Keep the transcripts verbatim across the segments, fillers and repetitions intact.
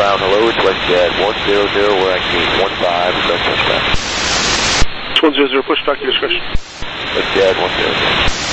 ground, hello, it's WestJet one zero zero, we're acting one five, request pushback. one zero zero, pushback, your discretion. WestJet one zero zero.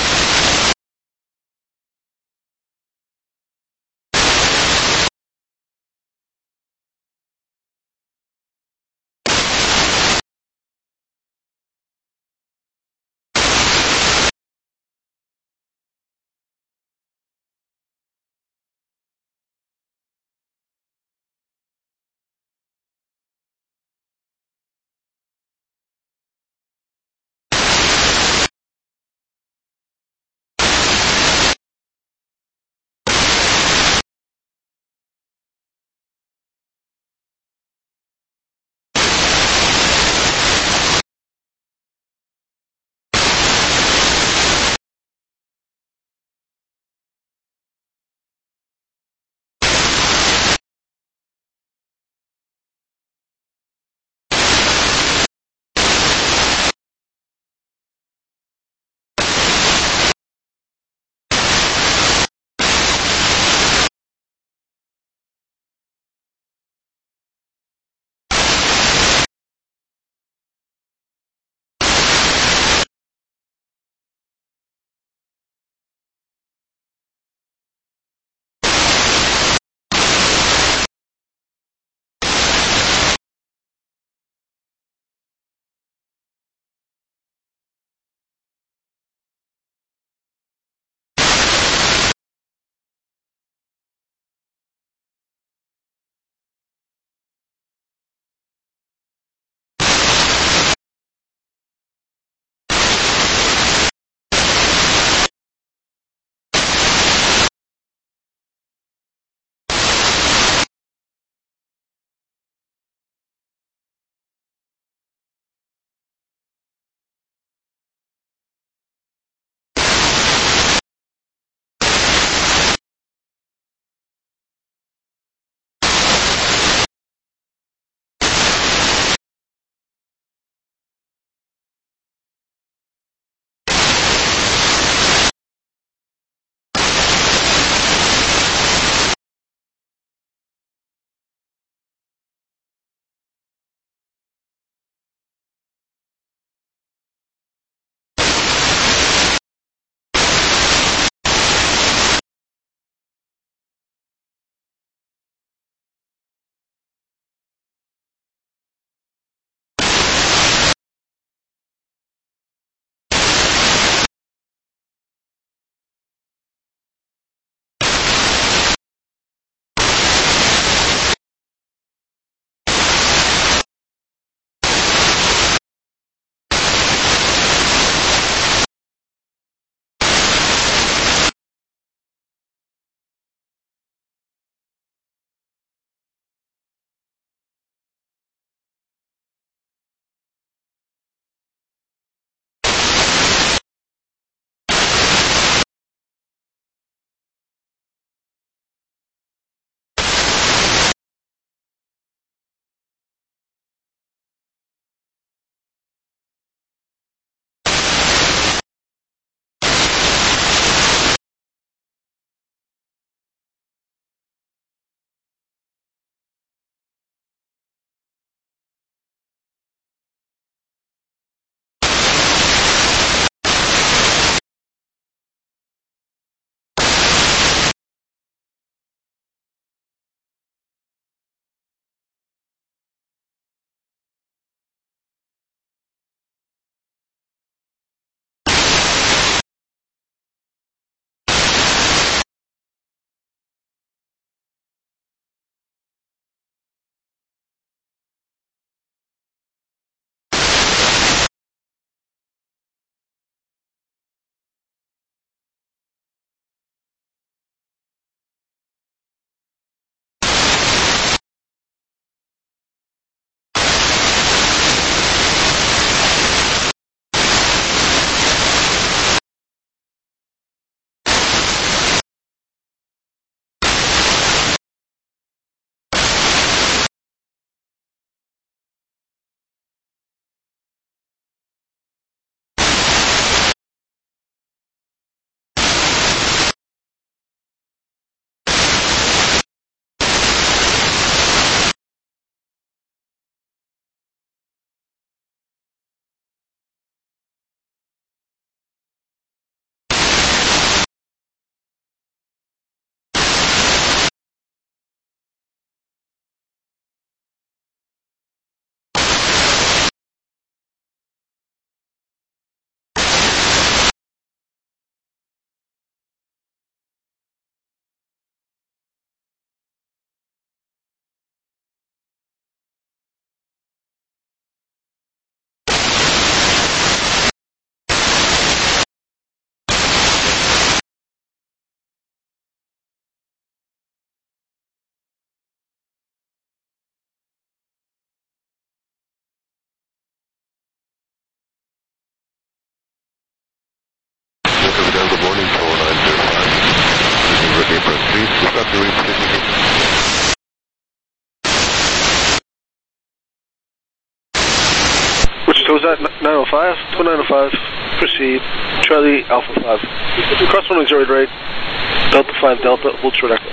So was that nine oh five? two nine oh five. Proceed. Charlie Alpha five. Cross runway zero right. Delta five Delta. Hold short echo.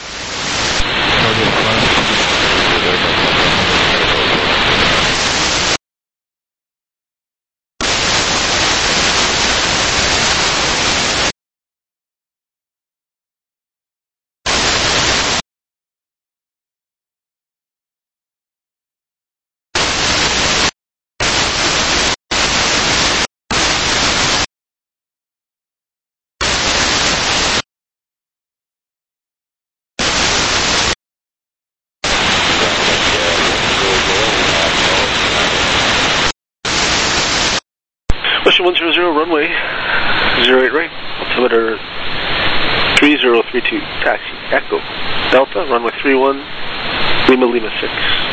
Western one zero zero, runway zero eight right, altimeter three zero three two, taxi, Echo, Delta, runway three one, Lima Lima six.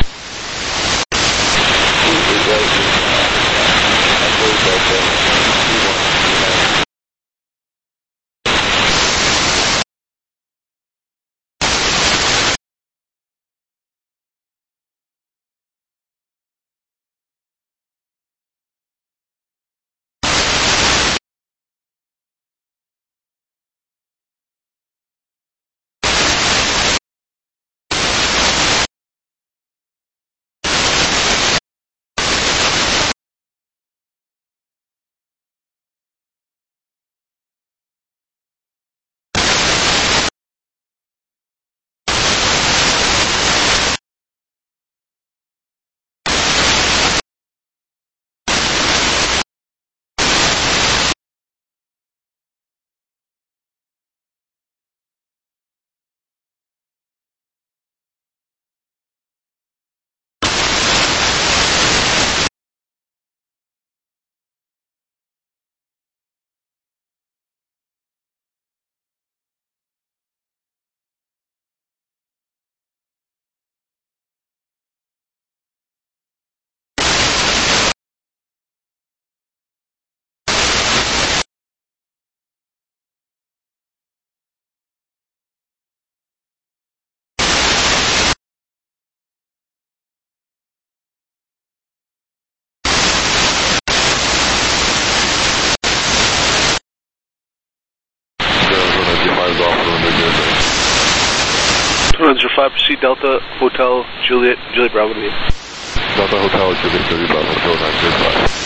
two zero five, proceed Delta, Hotel, Juliet, Juliet Bravo to me. Delta Hotel, Juliet, Juliet Bravo, Hotel nine zero five.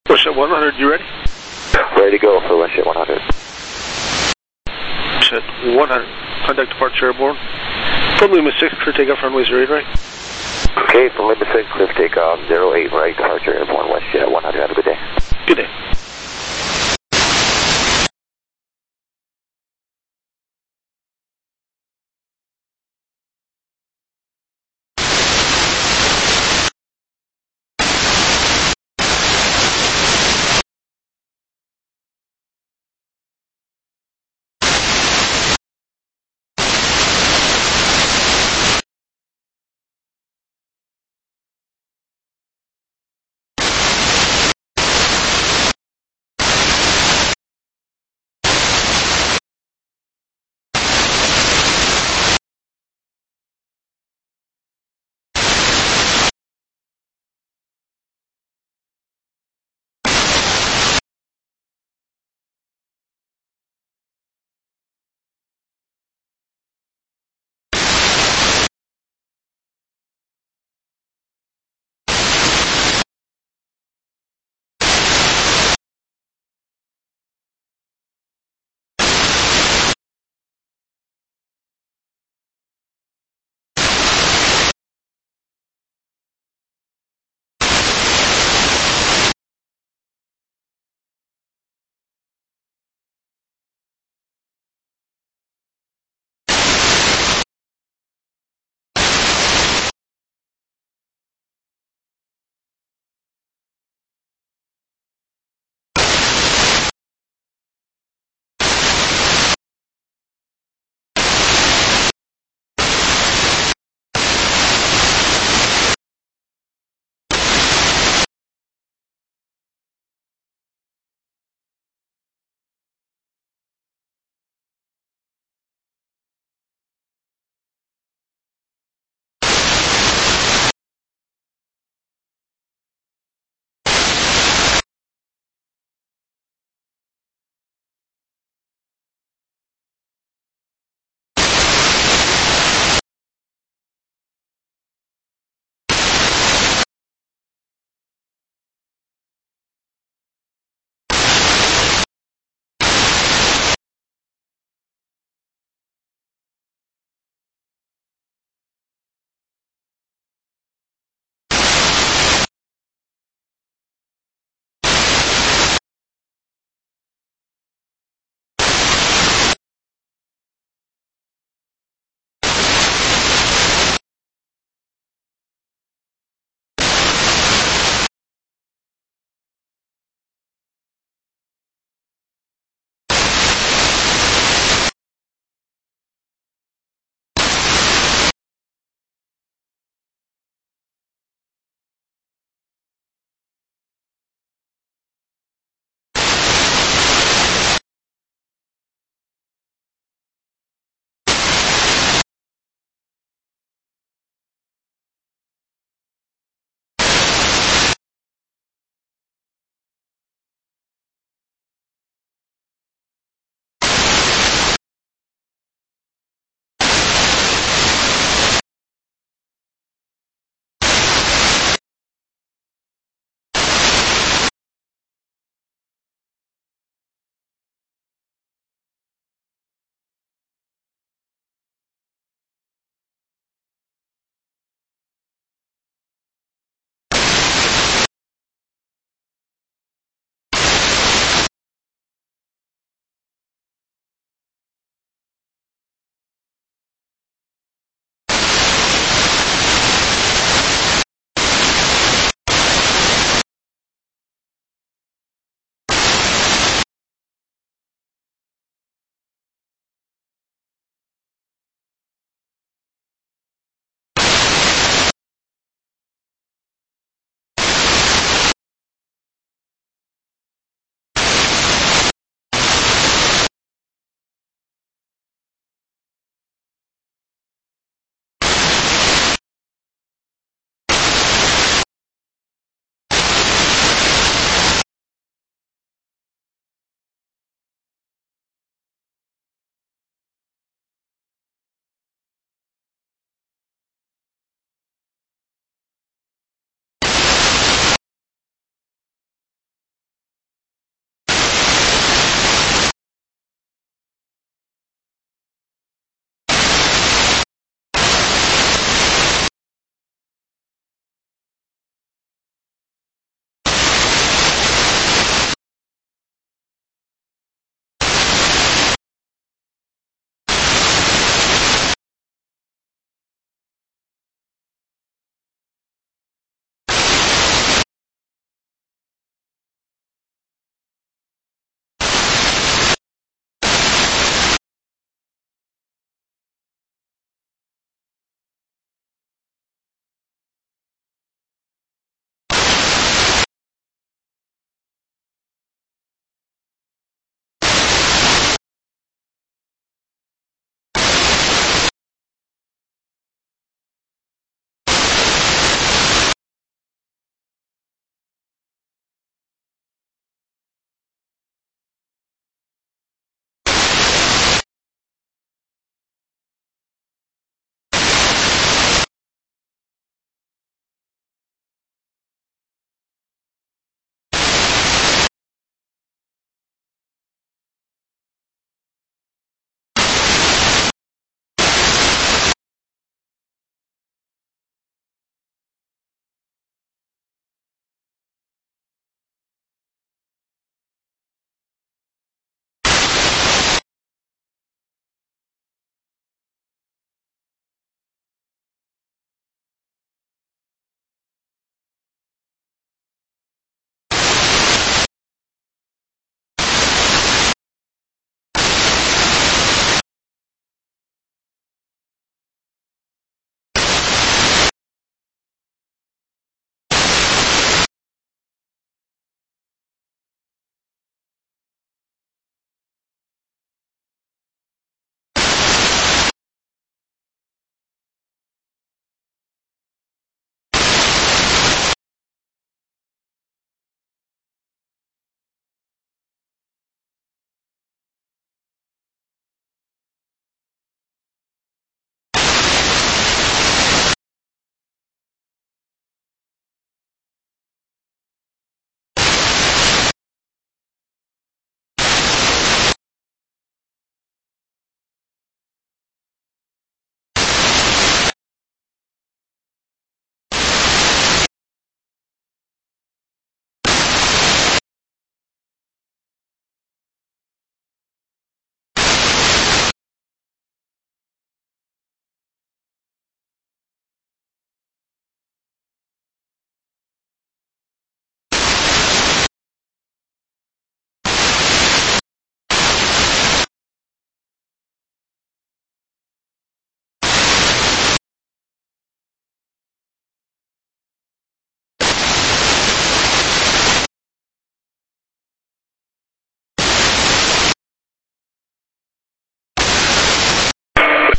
WestJet one hundred, you ready? Ready to go for WestJet one hundred. WestJet one hundred, contact departure airborne. From Lima six, clear takeoff runway zero eight right. Okay, from Lima six, clear takeoff zero eight right, departure airborne, WestJet one hundred. Have a good day. Good day.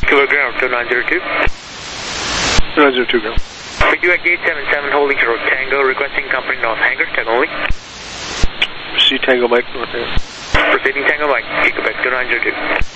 Cover ground, two nine zero two. two nine zero two, ground. Pursuit eight seven seven, holding short Tango, requesting company North Hangar, Tango only. Proceed Tango Mike, North Hangar. Proceeding Tango Mike, Quebec two nine zero two.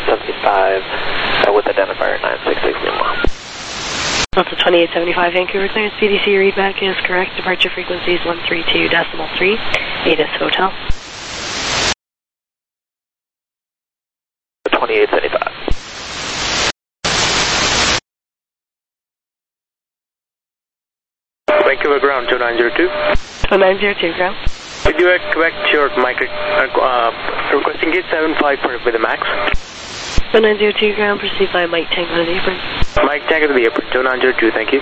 seventy-five uh, with identifier nine six six Lima. Delta twenty-eight seventy-five, Vancouver clearance. C D C readback is correct. Departure frequency is one three two decimal three. ATIS Hotel. twenty-eight seventy-five. Vancouver ground two nine zero two. two nine zero two, ground. Did you correct your mic uh, uh, requesting gate seven five for with the max? two nine zero two, ground. Proceed by Mike Tango to the apron. Mike Tango to the apron, two nine zero two, thank you.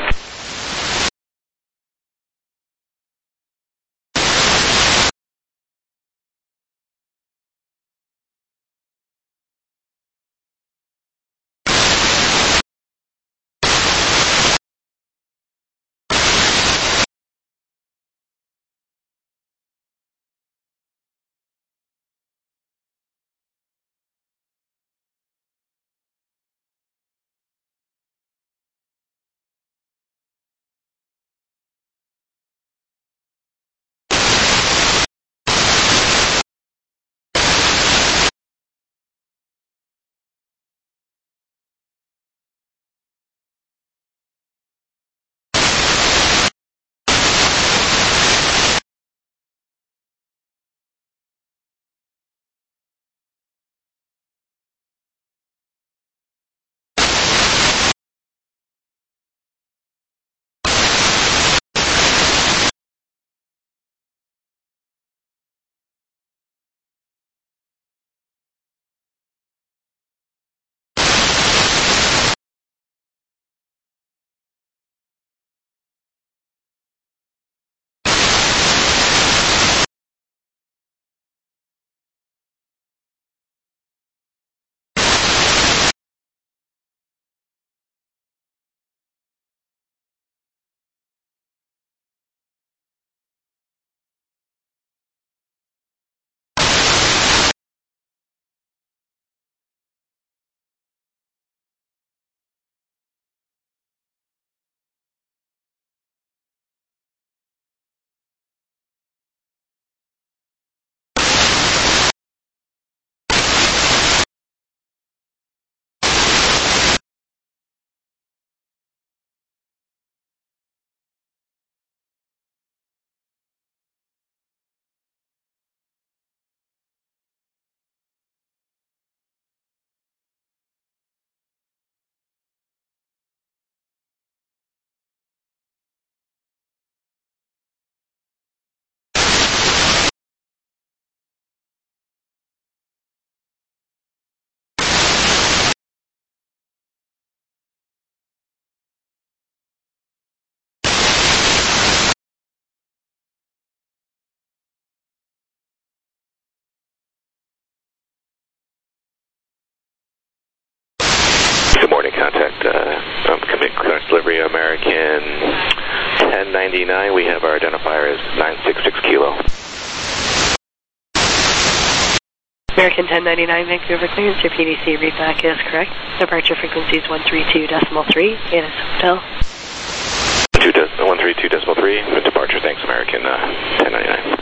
Good morning, contact uh, um, commit clearance delivery American ten ninety-nine. We have our identifier as nine six six kilo. American ten ninety-nine, Vancouver clearance. Your P D C readback is correct. Departure frequency is one three two decimal three. ATIS Hotel. one three two decimal three. Departure, thanks, American uh, ten ninety-nine.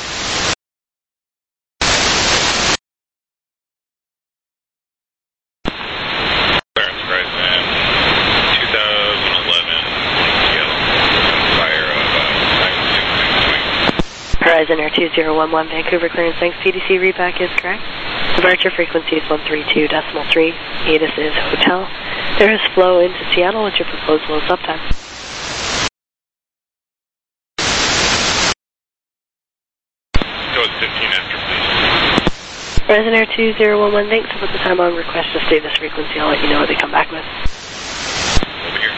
Horizon Air two zero one one, Vancouver clearance, thanks. P D C readback is correct. Departure frequency is one three two decimal three. ATIS is Hotel. There is flow into Seattle. What's your proposed low uptime? Go with fifteen after, please. Horizon Air two zero one one, thanks. I'll put the time on request to stay this frequency. I'll let you know what they come back with. Over here.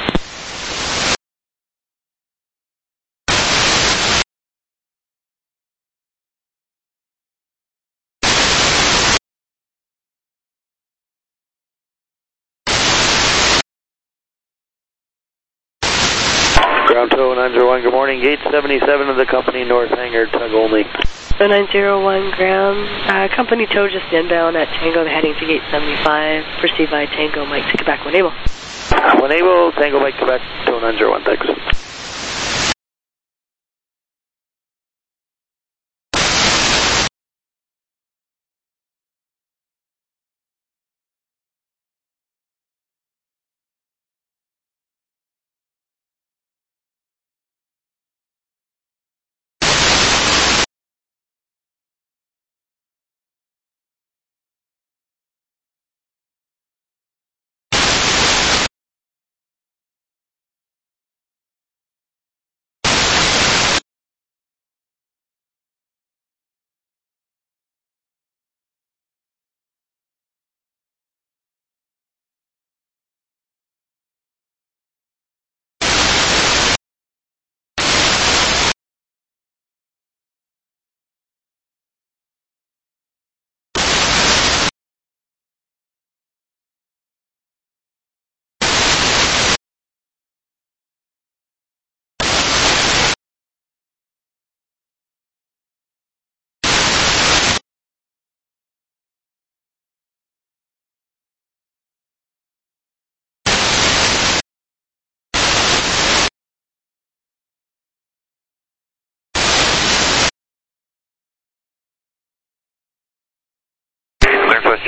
Ground two nine zero one, good morning. Gate seventy-seven of the company, North Hangar, tug only. two nine zero one, ground. Uh, company tow just inbound at Tango, heading to gate seventy-five. Proceed by Tango, Mike to Quebec when able. When able, Tango Mike Quebec, two nine zero one, thanks.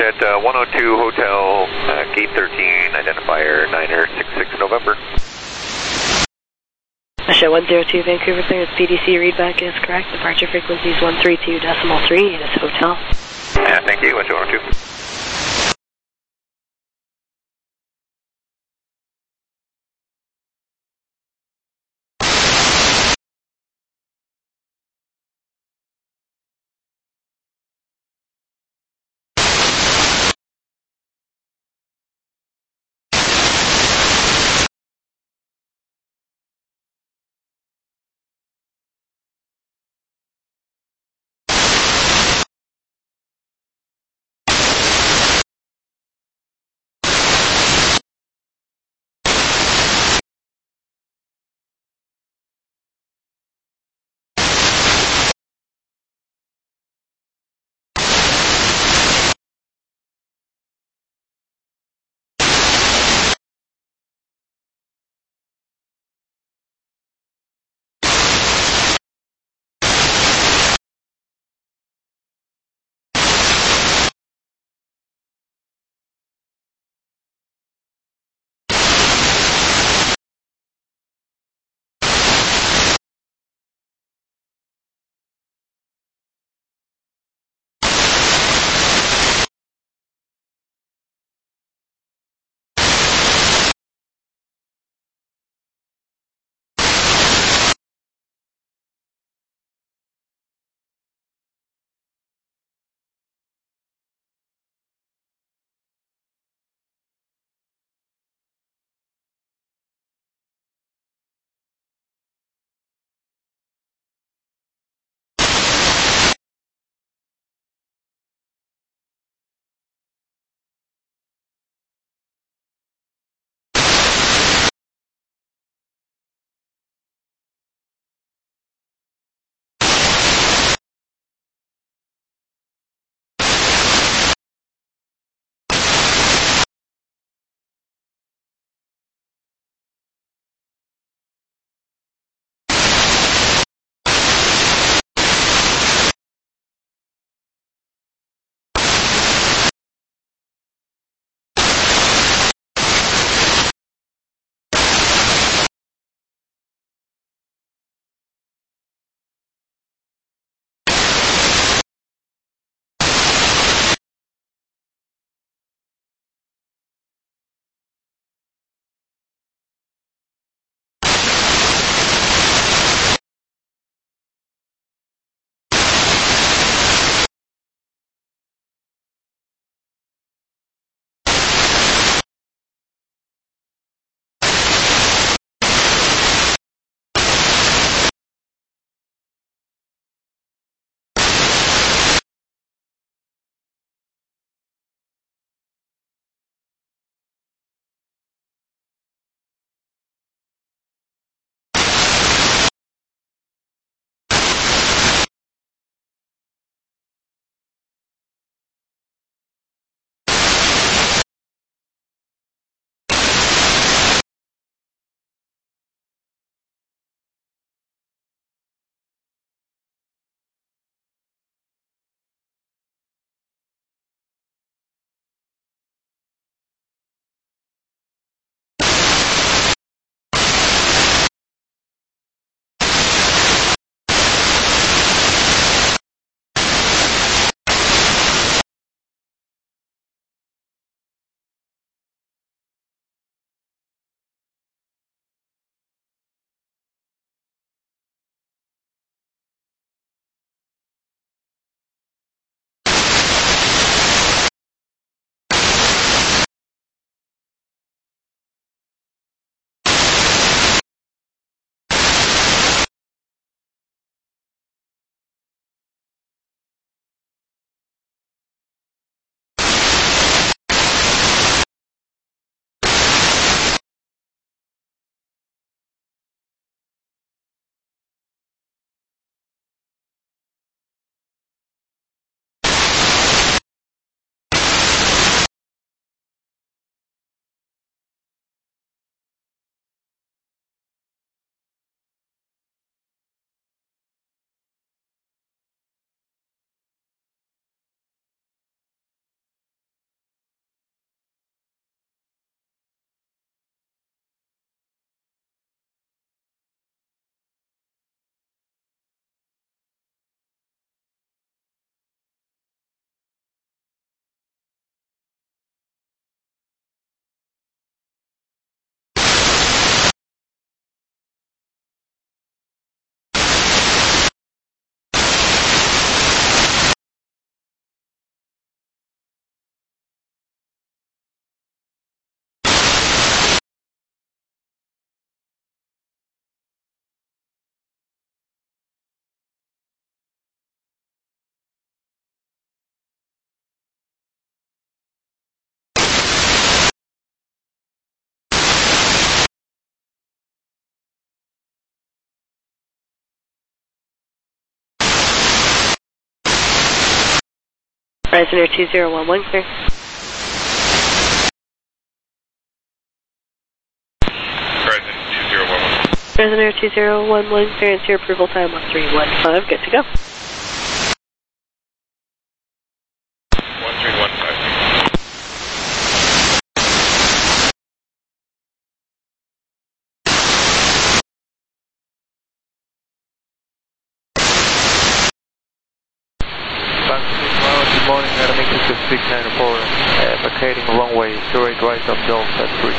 at uh, one oh two Hotel, uh, Gate thirteen, identifier niner six six November. Show one zero two Vancouver clearance, P D C readback is correct. Departure frequency is one three two decimal three, it is Hotel. Yeah, thank you, one two one two. Horizon Air two zero one one, clear. Horizon two zero one one. Horizon Air two zero one one, clearance your approval time one three one five, good to go. one three one five. Good morning, Aeromexico six nine four, uh, vacating runway zero eight right of Delta three.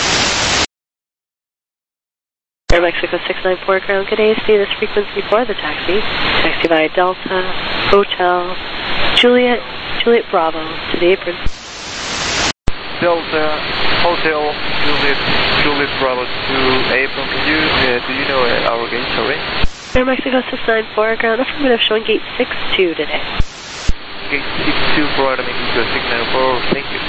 Aeromexico six nine four, ground, good A C, this frequency for the taxi. Taxi via Delta, Hotel, Juliet, Juliet Bravo, to the apron. Delta, Hotel, Juliet, Juliet Bravo to apron. Can you, uh, do you know uh, our gate, sorry? Aeromexico six nine four, ground, affirmative, showing gate six two today. Gate six two for Aeromexico six nine four, thank you.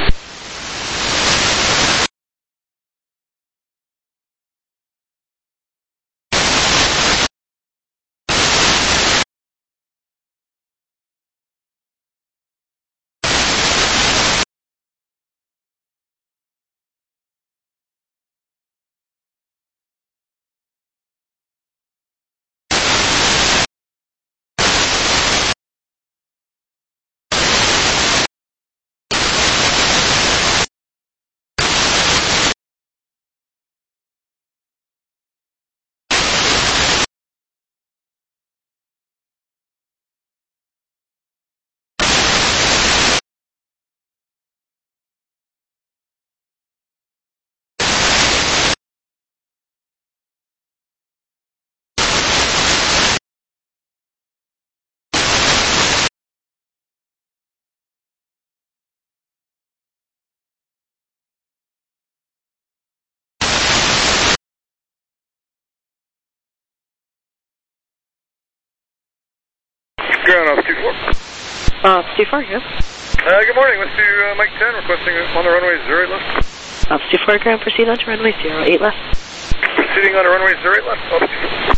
Ground off two four. Ops two four, yeah. Uh, good morning, let's do uh, Mike ten, requesting on the runway zero eight left. Ops two four, ground, proceed on to runway zero eight left. Proceeding on the runway zero eight left, Ops two four.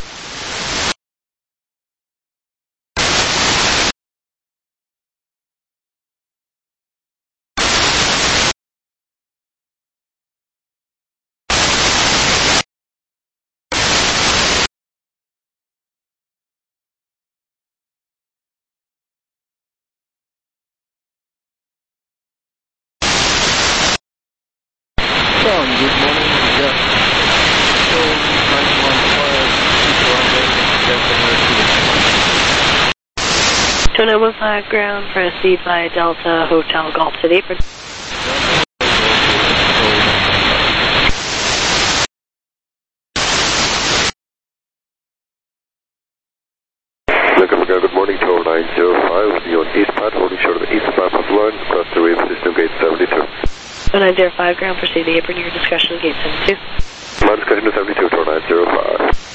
Good morning, yeah. So, nine one five, two nine one five, ground, proceed via Delta, Hotel, Golf to the apron. Good morning, tower nine zero five, with you on east path, holding short of the east bypass line, across the wave system gate seventy-two. nine zero five, ground, proceed to the apron, your discussion with gate seventy-two. My discussion to seventy-two, tower nine zero five.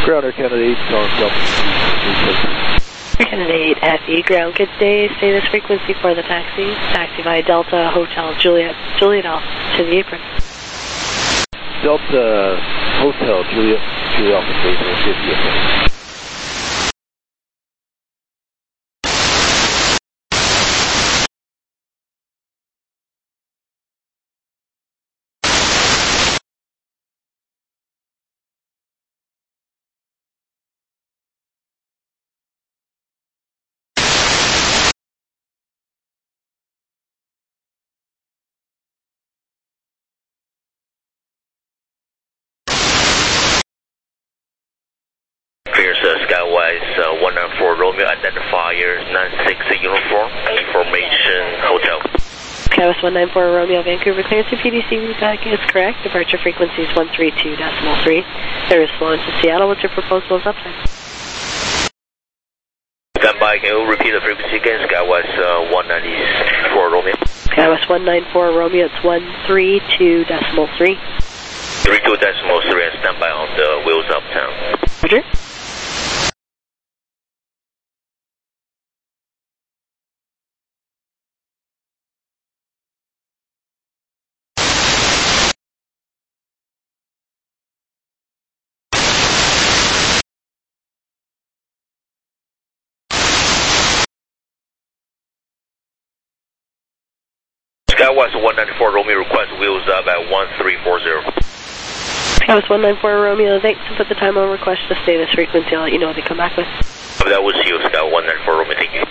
Ground Air Canada eight, calling Delta. Air Canada eight at the ground. Good day. Stay this frequency for the taxi. Taxi via Delta Hotel Juliet Juliet Alpha to the apron. Delta Hotel Juliet Juliet Alpha to the apron. Here's uh, Skywise uh, one nine four Romeo, identifier nine six uniform, information hotel. Skywise one nine four Romeo, Vancouver clearance to P D C reback is correct. Departure frequency is one three two decimal three. There is flow into Seattle. What's your proposal is uptime? Stand by, can you repeat the frequency again? Skywise uh, one ninety-four Romeo. Skywise one nine four Romeo, it's one three two decimal three. three two decimal three and stand by on the wheels uptown. Roger. Skywise one ninety-four Romeo, request wheels up at one three four zero. Skywise one nine four Romeo, thanks. To put the time on request to stay this frequency, I'll let you know what they come back with. That was you, Skywise one nine four Romeo, thank you.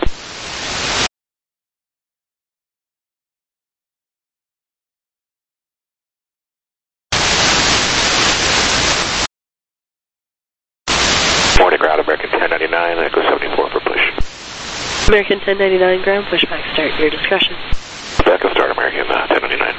Morning ground, American ten ninety-nine, Echo seventy-four for push. American ten ninety-nine ground, pushback start, your discretion. Echo start, American uh, ten ninety-nine.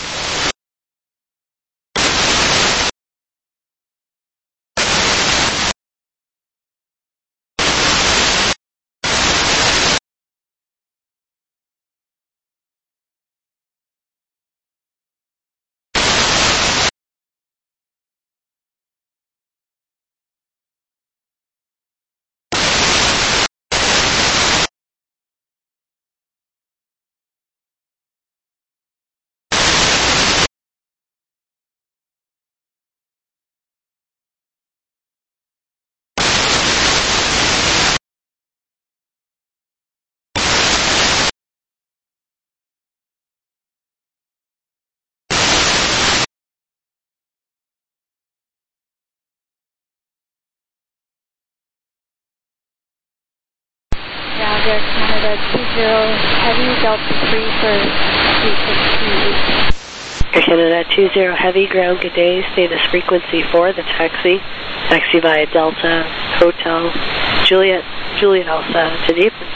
Ground Air Canada two zero, heavy Delta three for three six two eight. Air Canada two zero, heavy ground, good day. Stay this frequency for the taxi. Taxi via Delta Hotel Juliet Juliet Alpha to the apron.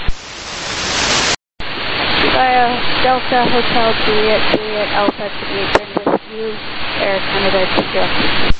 Taxi via Delta Hotel Juliet Juliet Alpha to the apron with you, Air Canada two zero.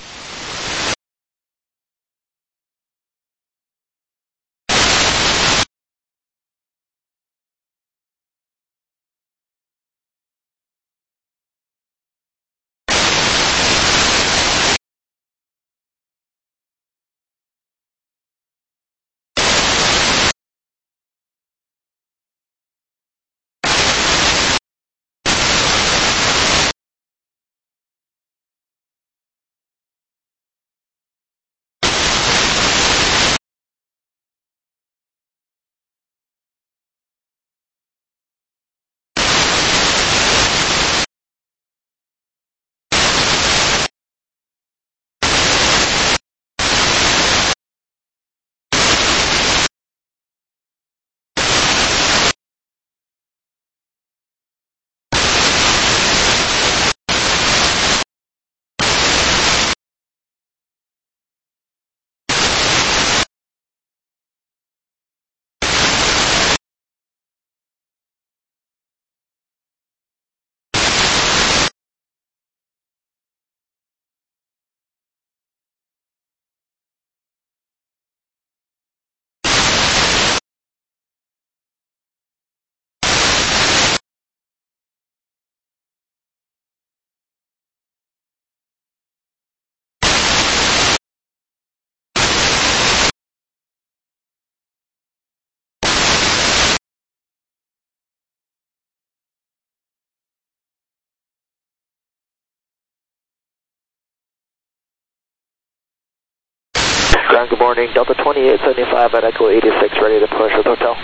Ground, good morning. Delta twenty-eight seventy-five at Echo eighty-six, ready to push with hotel.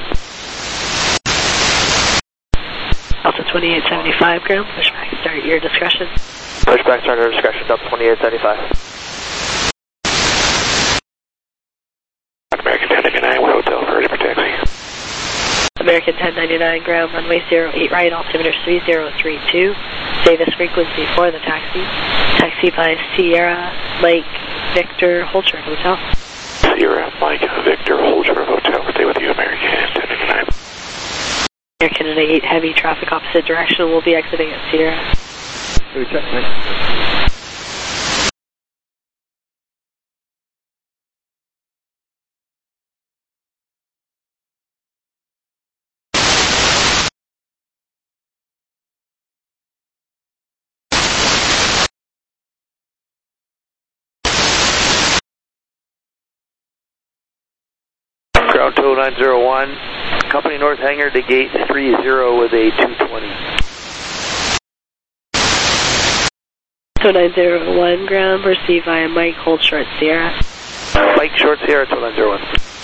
Delta twenty-eight seventy-five, ground, pushback, start at your discretion. Pushback, start at your discretion, Delta twenty-eight seventy-five. American ten ninety-nine, we're hotel for ready for taxi. American ten ninety-nine, ground, runway zero eight right, altimeter three zero three two. Say this frequency for the taxi. Taxi by Sierra, Mike, Victor, Holcher, hotel. Sierra, Mike, Victor, Holcher, hotel. Stay with you, American ten ninety-nine. American eight, heavy traffic opposite direction. We'll be exiting at Sierra. Check, thanks. Ground two nine zero one, company north hangar to gate three zero with a two twenty. two nine zero one, ground, proceed via Mike, hold short Sierra. Mike, short Sierra, two nine zero one.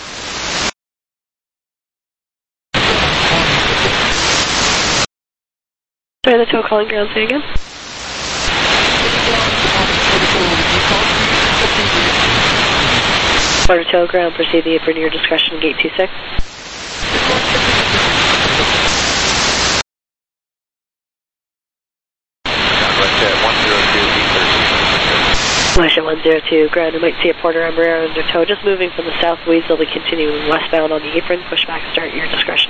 Sorry, the tow calling ground, say again. Water tail ground, proceed the apron your discretion, gate two six. Malaysia one zero two, ground, you might see a Porter Umbrella under tow, just moving from the southwest, they'll be continuing westbound on the apron, pushback, start your discretion.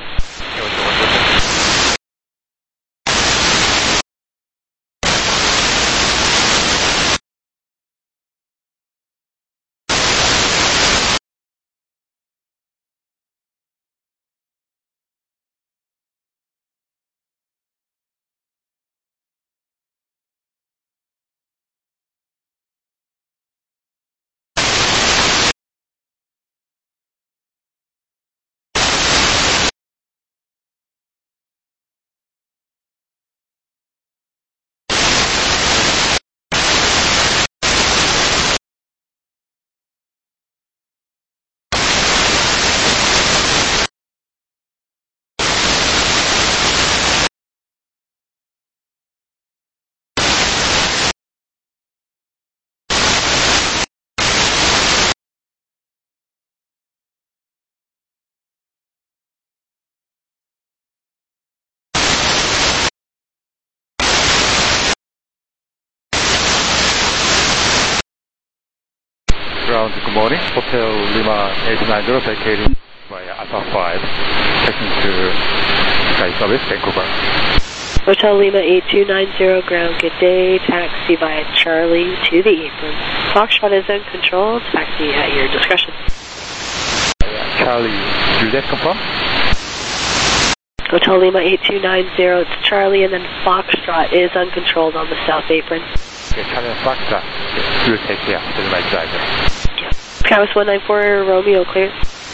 Ground, good morning. Hotel Lima eight nine zero, vacating via Alpha five, taking to Sky Service, Vancouver. Hotel Lima eight two nine zero, ground, good day, taxi via Charlie to the apron. Foxtrot is in control, taxi at your discretion. Charlie, Juliet, confirm? Hotel Lima eight two nine zero, it's Charlie, and then Foxtrot is uncontrolled on the south apron. Okay, Charlie and Foxtrot, okay. You take care, to the right driver. Yeah. Skywas one nine four, Romeo, clear.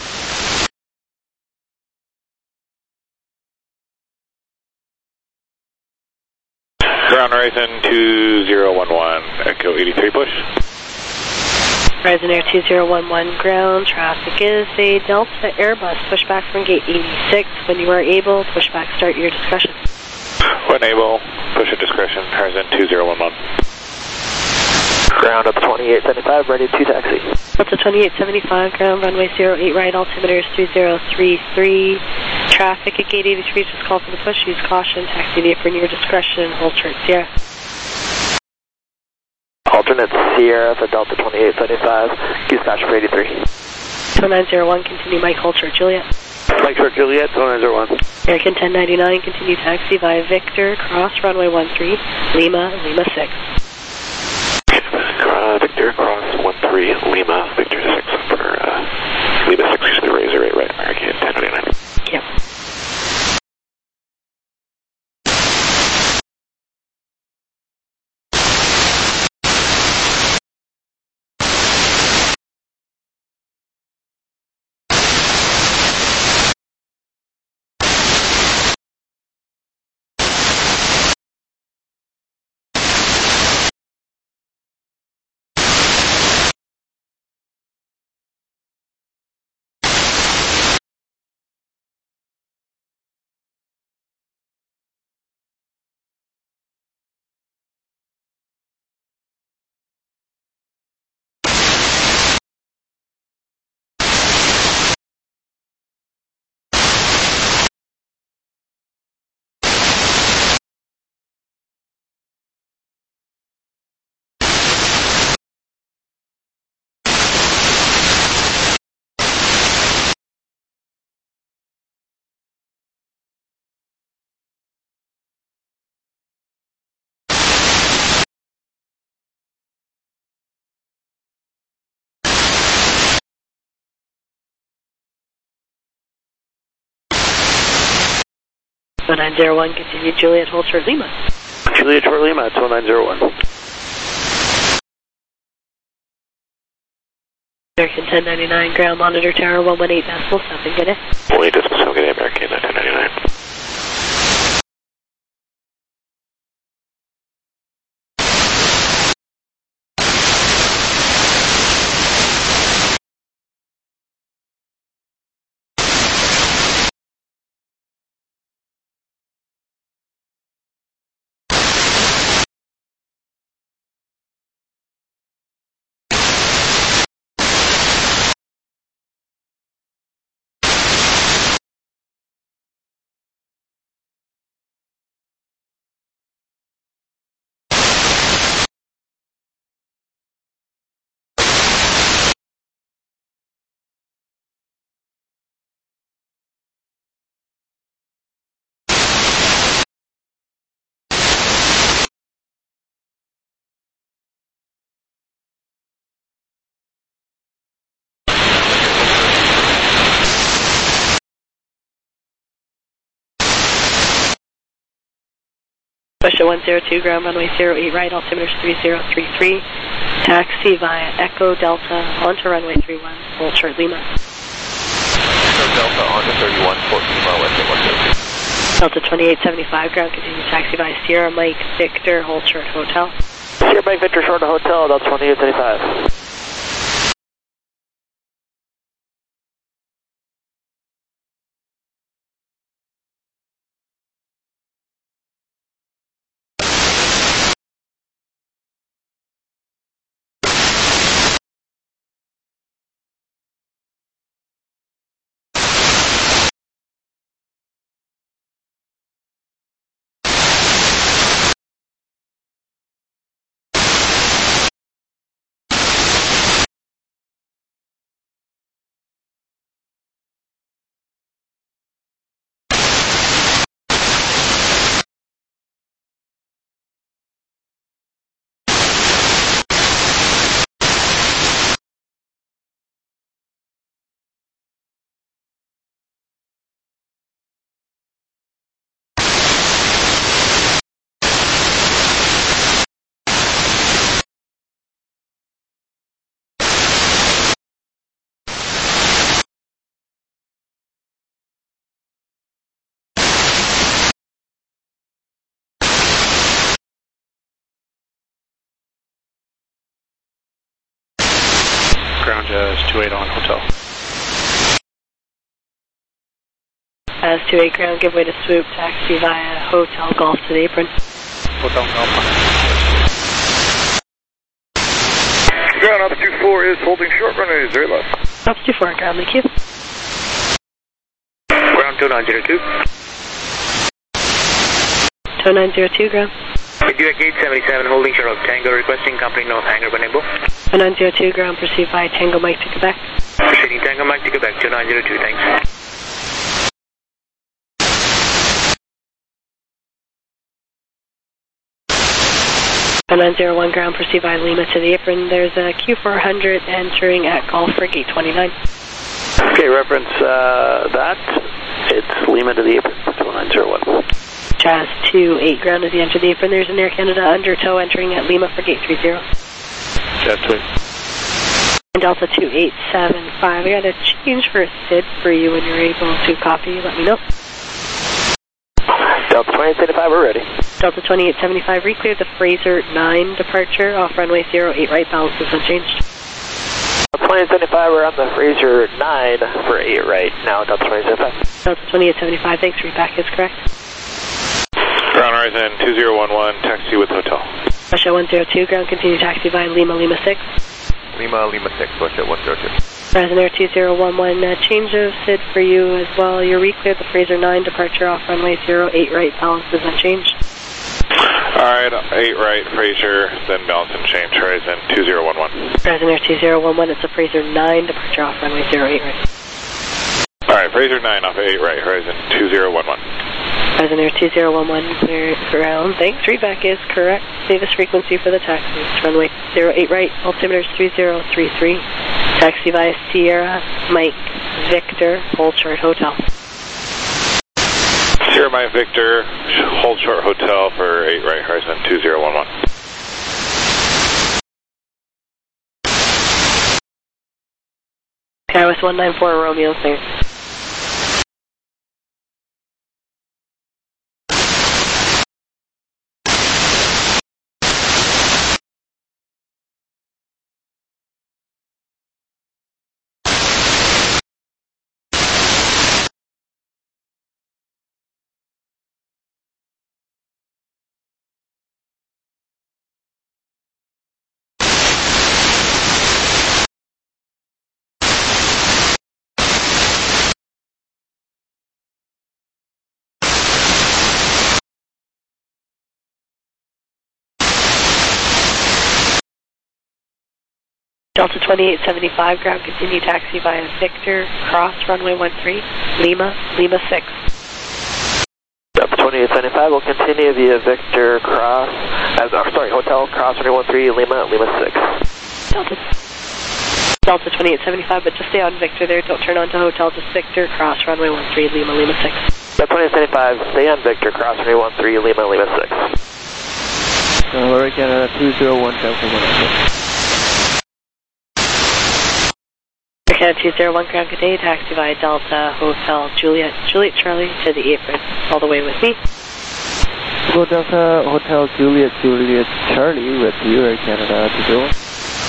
Ground Horizon two zero one one, Echo eighty-three, push. Horizon Air two zero one one, ground, traffic is a Delta Airbus, pushback from gate eighty-six. When you are able, pushback, start your discretion. When able, push at discretion, Horizon two zero one one. Ground up twenty-eight seventy-five, ready to taxi. Delta twenty-eight seventy-five, ground, runway zero eight right, altimeter is three zero three three. Traffic at gate eighty-three, just call for the push, use caution, taxi the apron, your discretion, hold short Sierra. Alternate Sierra for Delta twenty-eight seventy-five, dispatch for eighty-three. two nine zero one, continue Mike, hold short Juliet. Mike short Juliet, two nine zero one. American ten ninety-nine, continue taxi via Victor, cross runway one three, Lima, Lima six. Uh, Victor, cross one three, Lima, Victor six for uh, Lima six, using the Razor eight right, American ten ninety-nine. Yep. one nine zero one, continue Juliet, hold short Lima. Juliet short Lima, it's one nine zero one. American ten ninety-nine, ground monitor tower one one eight decimal seven, good day. one eight decimal seven, good day, American ten ninety-nine. Russia one zero two, ground runway zero eight right, altimeter three zero three three, taxi via Echo Delta onto runway three one, hold short Lima. Echo Delta onto thirty-one, fourteen mile west at one zero two. Delta twenty-eight seventy-five, ground continue taxi via Sierra Mike Victor, hold short hotel. Sierra Mike Victor short hotel, Delta twenty-eight seventy-five. Ground Jazz two eight on hotel. As two eight ground, give way to swoop, taxi via Hotel Golf to the apron. Hotel Golf. Ground Ops two four is holding short runway zero left. Ops two four, ground, thank you. Ground two nine zero two. two nine zero two, ground. Quebec eight seventy-seven, holding short of Tango, requesting company North Hangar Benebo. two nine zero two, ground, proceed via Tango Mike to Quebec. Proceeding Tango Mike to Quebec, two nine zero two, thanks. two nine zero one, ground, proceed via Lima to the apron. There's a Q four hundred entering at Golf for gate twenty-nine. Okay, reference uh, that. It's Lima to the apron, two nine zero one. Jazz two eight, ground as you enter the apron. There's an Air Canada undertow entering at Lima for gate three zero. Jazz two eight. And Delta two eight seven five. I got a change for a S I D for you when you're able to copy. Let me know. Delta twenty-eight seventy-five, we're ready. Delta twenty-eight seventy-five, recleared the Fraser nine departure off runway zero eight right, balance is unchanged. Delta twenty-eight seventy-five, we're on the Fraser nine for eight right now, Delta twenty-eight seventy-five. Delta twenty-eight seventy-five, thanks, readback is correct. Ground Horizon two zero one one, taxi with hotel. Russia one zero two, ground continue taxi via Lima Lima six. Lima Lima six, Russia one zero two. Horizon Air two zero one one, uh, change of S I D for you as well. You're recleared the Fraser nine departure off runway zero eight right, balance is unchanged. Alright, eight right, Fraser, then balance and change, Horizon two zero one one. Horizon Air two zero one one, it's a Fraser nine departure off runway zero eight right. Alright, Fraser nine off eight right, Horizon two zero one one. Horizon Air two zero one one, clear ground. Thanks, readback is correct. Safest frequency for the taxi. It's runway zero eight right, altimeter three zero three three. Taxi via Sierra Mike Victor, hold short hotel. Sierra my Victor, hold short hotel for eight right, horizon two zero one one. Kairos one nine four Romeo, clear. Delta twenty-eight seventy-five, ground continue taxi via Victor, cross runway one three, Lima, Lima six. Delta twenty-eight seventy-five will continue via Victor, cross, as, uh, sorry, hotel, cross runway one three, Lima, Lima six. Delta, Delta twenty-eight seventy-five, but just stay on Victor there, don't turn on to hotel, just Victor, cross runway one three, Lima, Lima six. Delta twenty-eight seventy-five, stay on Victor, cross runway one three, Lima, Lima six. Hello, Canada two zero one, Delta one six. Canada two zero one, ground good day, taxi via Delta, Hotel, Juliet, Juliet Charlie to the apron, all the way with me. Go Delta, Hotel, Juliet, Juliet Charlie with you, Air Canada two zero one.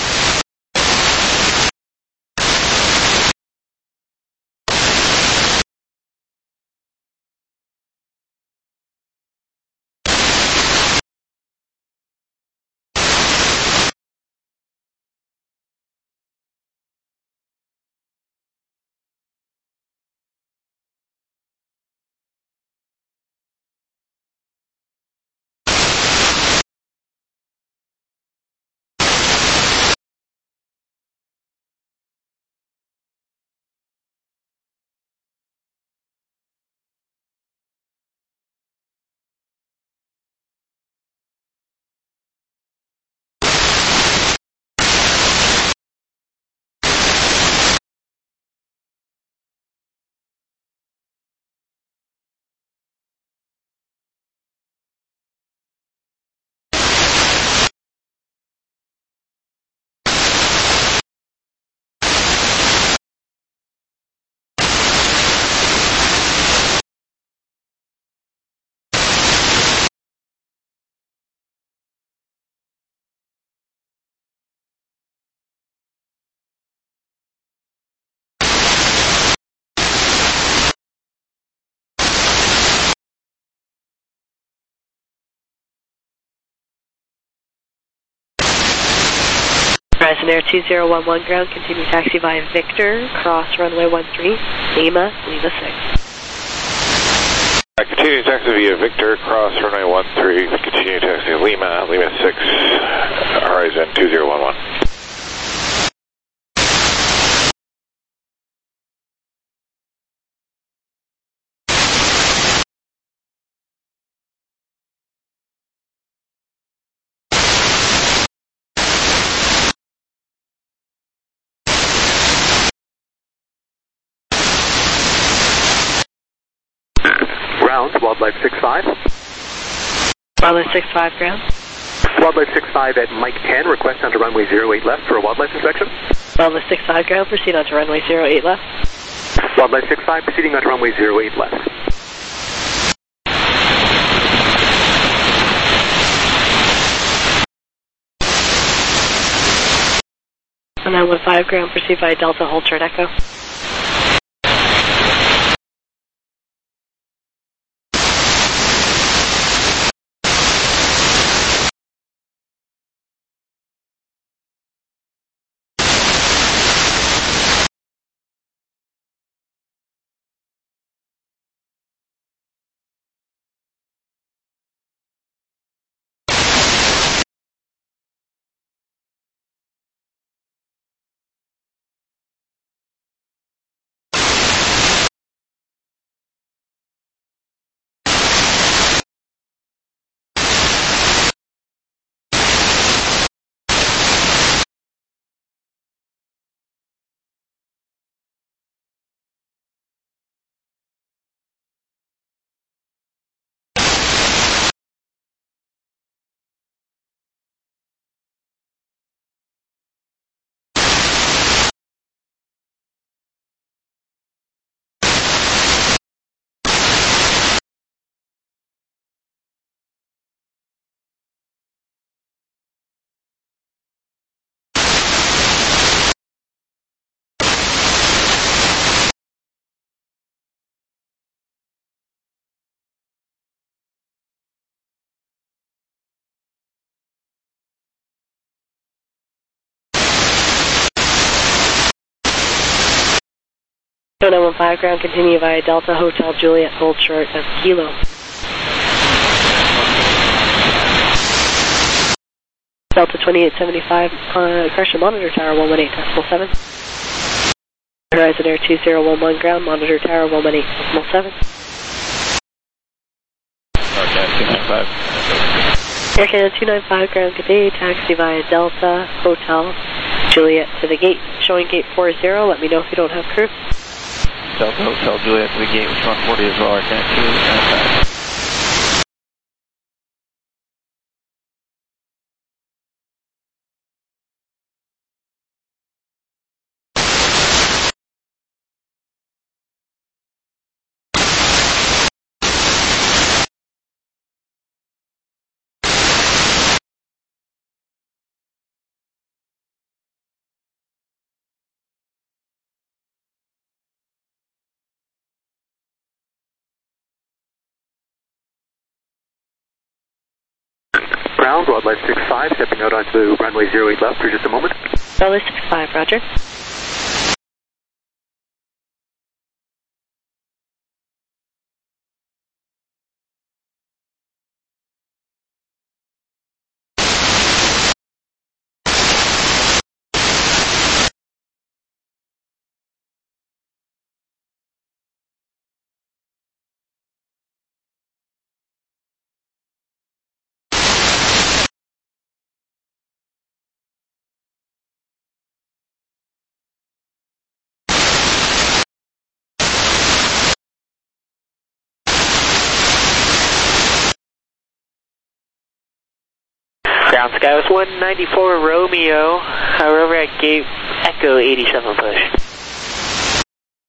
Horizon Air two zero one one, ground continue taxi via Victor, cross runway one three, Lima, Lima six. Uh, continue taxi via Victor, cross runway one three, continue taxi Lima, Lima six, horizon two zero one one. Ground, Wildlife six five. Wildlife six five, ground. Wildlife six five at Mike ten, request onto runway zero eight left for a wildlife inspection. Wildlife six five, ground, proceed onto runway zero eight left. Wildlife six five, proceeding onto runway zero eight left. nine one five, ground, proceed via Delta, hold short echo. oh nine one five, ground, continue via Delta Hotel Juliet, hold short of Kilo. Delta twenty-eight seventy-five, uh, correction, monitor tower one one eight decimal seven. Horizon Air two zero one one, ground, monitor tower one one eight decimal seven. Okay, two nine five. Air Canada two nine five, ground, good day, taxi via Delta Hotel Juliet to the gate. Showing gate four zero, let me know if you don't have crew. Delta Hotel Juliet to the gate, which one forty as well, Air Canada two nine five. Ground, Wildlife six five, stepping out onto runway zero eight left for just a moment. Wildlife six five, roger. Ground Sky was one ninety-four Romeo, uh, we're over at gate Echo eighty-seven push.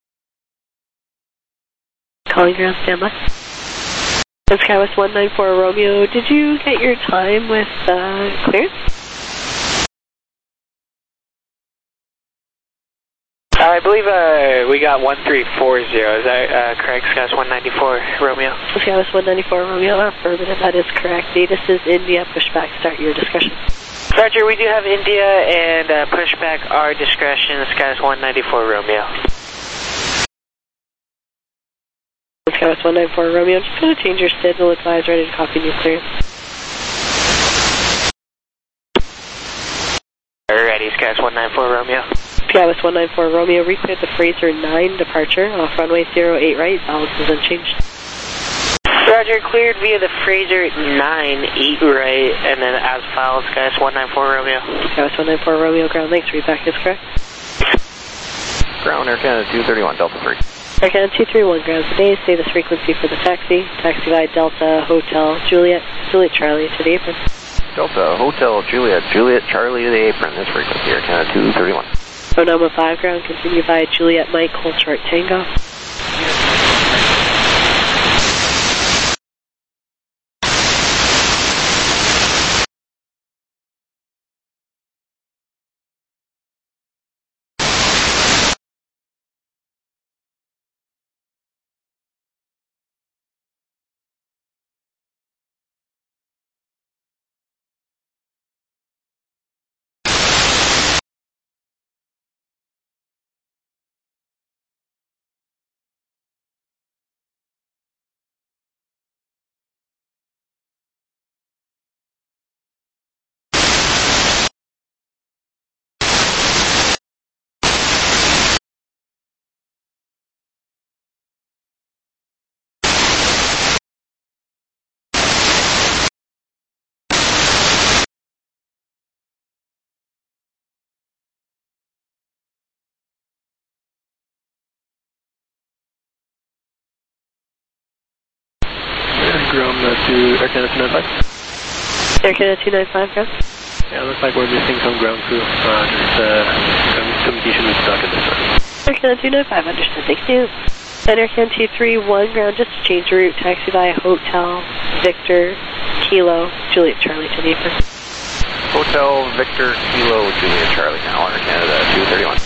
Calling ground, standby. Sky was one nine four Romeo, did you get your time with uh, clearance? Uh, I believe uh, we got one three four zero, is that uh, correct? Sky was one ninety-four Romeo. Sky was one ninety-four Romeo, affirmative, that is correct. Datus is India, pushback, start your discussion. Roger, we do have India and uh, pushback our discretion, Sky was one ninety-four Romeo. Sky was one ninety-four Romeo, just going to change your S I D, will advise, ready to copy new clearance. Alrighty, Sky was one ninety-four Romeo. Sky was one ninety-four Romeo, recleared the Fraser nine departure off runway zero eight right, balance is unchanged. Roger, cleared via the Fraser nine eight right, and then as filed, Sky was one ninety-four Romeo. Sky was one ninety-four Romeo, ground, thanks, readback is correct. Ground, Air Canada two thirty-one, Delta three. Air Canada two three one, ground today, status frequency for the taxi, taxi via Delta Hotel Juliet, Juliet Charlie to the apron. Delta Hotel Juliet, Juliet Charlie to the apron, this frequency, Air Canada two thirty-one. oh nine one five, ground, continue via Juliet Mike, hold short Tango. Ground uh, to Air Canada two nine five. Air Canada two nine five, ground. Yeah, looks like we're missing some ground crew. Uh, just uh, communication with Doug at this time. Air Canada two nine five, understood, thank you. And Air Canada two three one, ground, just to change route, taxi via Hotel Victor Kilo Juliet Charlie to the apron. Hotel Victor Kilo Juliet Charlie now, Air Canada two thirty-one.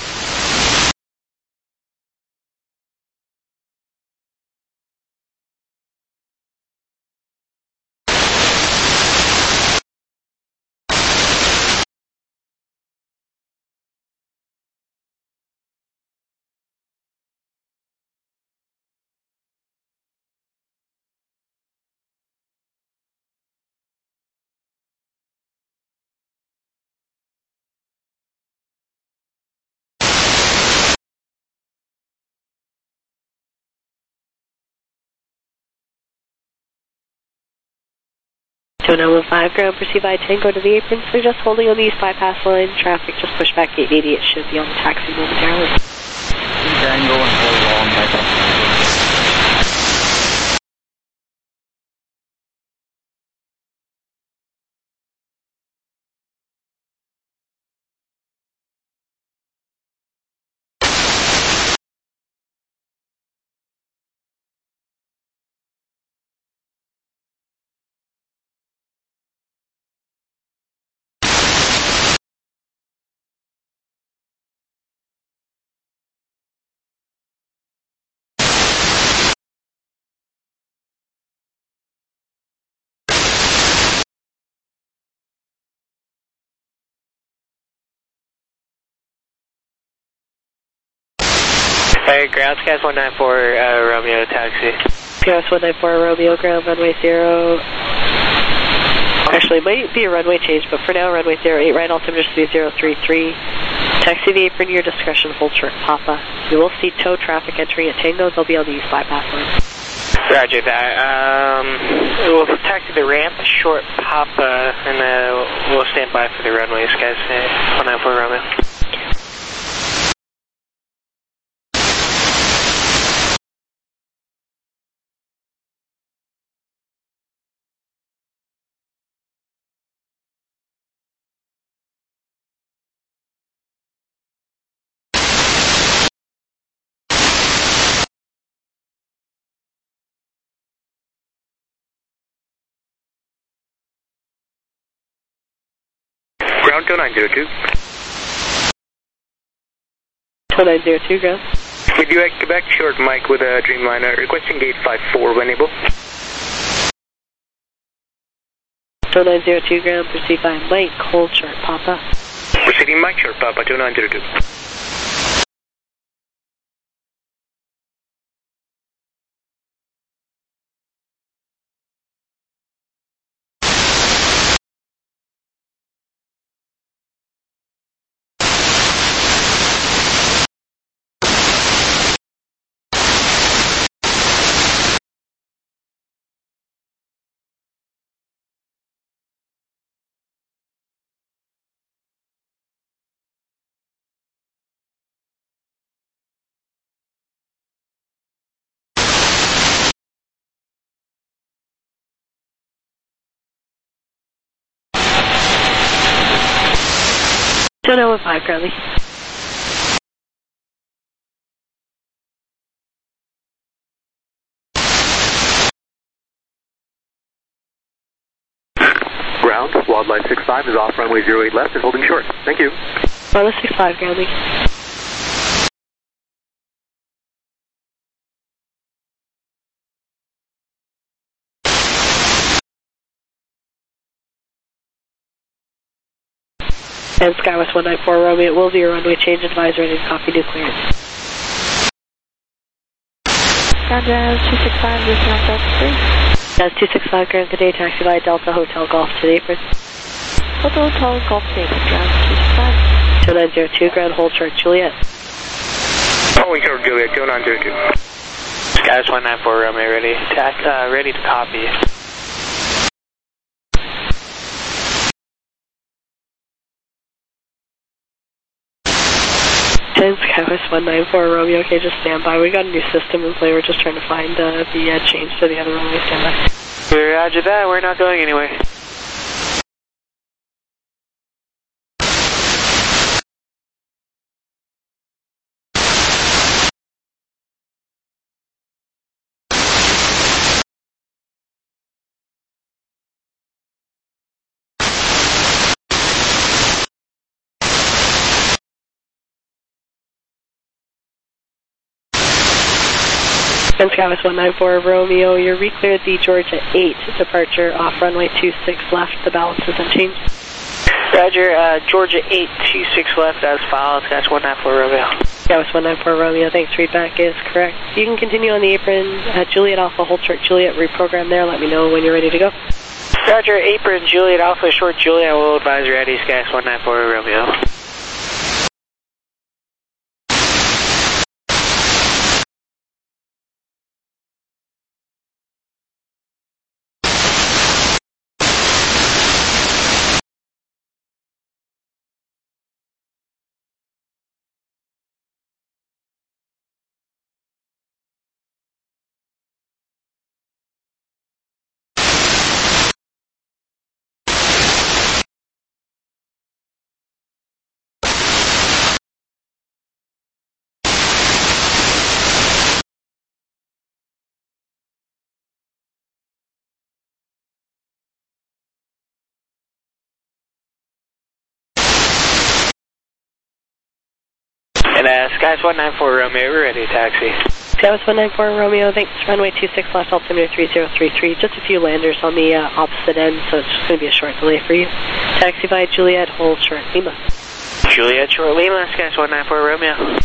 two nine one five, ground, proceed by Tango to the apron. Suggest holding on the east bypass line. Traffic just push back eight eighty. It should be on the taxi momentarily. Tango and hold long bypass line. Hey, ground, Skies one nine four, uh, Romeo, taxi. Skies one nine four, Romeo, ground, runway zero. Actually, it might be a runway change, but for now, runway zero eight, right, altimeter speed zero three three. Taxi the apron, your discretion, hold short, Papa. You will see tow traffic entering at Tango. They'll be on the east bypass line. Roger that. Um, we'll taxi the ramp, short Papa, and uh, we'll stand by for the runway, Skies uh, one nine four, Romeo. Ground two nine zero two. two nine zero two, ground. With you at Quebec, short Mike with a Dreamliner, requesting gate five four when able. two nine zero two, ground, proceed by Mike, hold short, Papa. Proceeding Mike, short Papa, two nine zero two. two nine one five, currently. Ground, Wildlife six five is off runway zero eight left and holding short. Thank you. Wildlife six five, grounding. And Skywest one nine four, Romeo, it will be a runway change advisor, ready to copy new clearance. Ground Jazz two six five, this is Delta three. Jazz two six five, ground today, taxi by Delta Hotel Golf to the apron. Hotel Hotel Golf to the apron, ground two six five. two nine zero two, ground hold short, Juliet. Holding short, Juliet, two nine zero two. Skies one nine four, Romeo, ready, tax, uh, ready to copy. ten Skywest one nine four, Romeo, okay, just stand by. We got a new system in play. We're just trying to find uh, the uh, change to the other runway. Stand by. Roger that. We're not going anywhere. ten Skywest one nine four, Romeo, you're recleared the Georgia eight departure off runway two six left. The balance is unchanged. Roger, uh, Georgia eight two six left as filed. Skywest one nine four, Romeo. Skywest one nine four, Romeo, thanks. Readback is correct. You can continue on the apron. Uh, Juliet Alpha, hold short, Juliet, reprogram there. Let me know when you're ready to go. Roger, apron, Juliet Alpha, short, Juliet, will advise ready. Skywest one nine four, Romeo. uh, Skies one nine four Romeo, we're ready to taxi. Skies one nine four Romeo, thanks. Runway two six left, altimeter three zero three three. Just a few landers on the uh, opposite end, so it's just going to be a short delay for you. Taxi via Juliet, hold short Lima. Juliet, short Lima, Skies one nine four Romeo.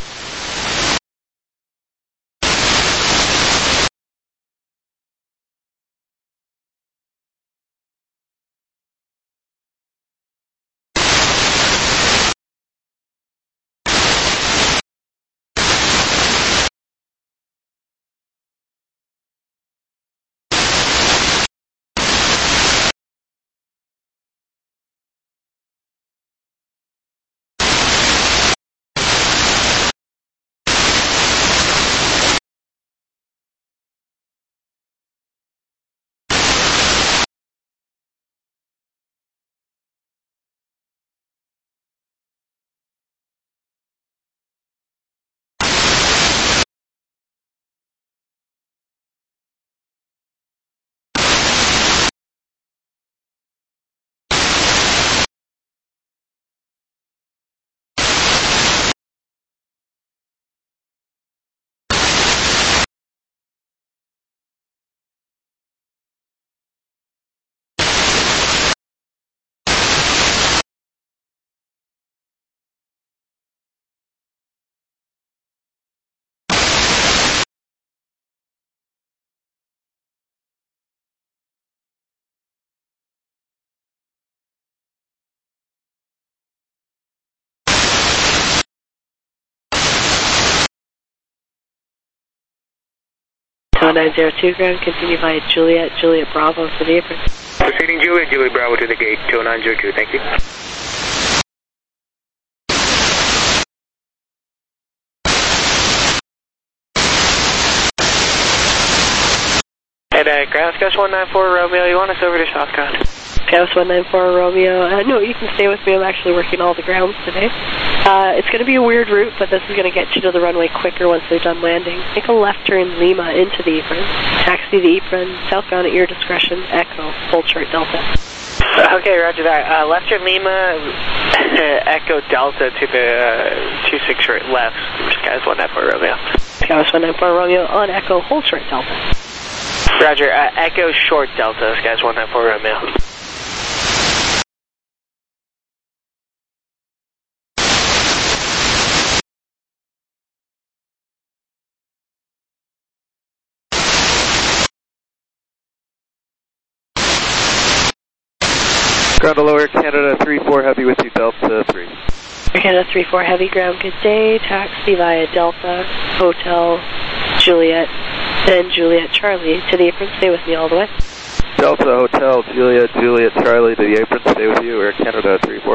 nine zero two ground, continue via Juliet, Juliet Bravo to the apron. Proceeding Juliet, Juliet Bravo to the gate, two nine zero two, thank you. And uh, ground Skies one nine four Romeo, you want us over to Southcon? Skies one nine four Romeo, uh, no, you can stay with me, I'm actually working all the grounds today. Uh, it's going to be a weird route, but this is going to get you to the runway quicker once they're done landing. Take a left turn Lima into the apron, taxi the apron, southbound at your discretion, Echo, hold short Delta. Okay, roger that. Uh, left turn Lima, Echo Delta to the uh, two six short left, Skies one nine four Romeo. Skies one nine four Romeo on Echo, hold short Delta. Roger, uh, Echo short Delta, Skies one nine four Romeo. Ground to lower, Canada three four Heavy with you, Delta three. Canada three four Heavy ground, good day. Taxi via Delta, Hotel, Juliet, and Juliet Charlie to the apron. Stay with me all the way. Delta, Hotel, Juliet, Juliet Charlie to the apron. Stay with you, Air Canada three four.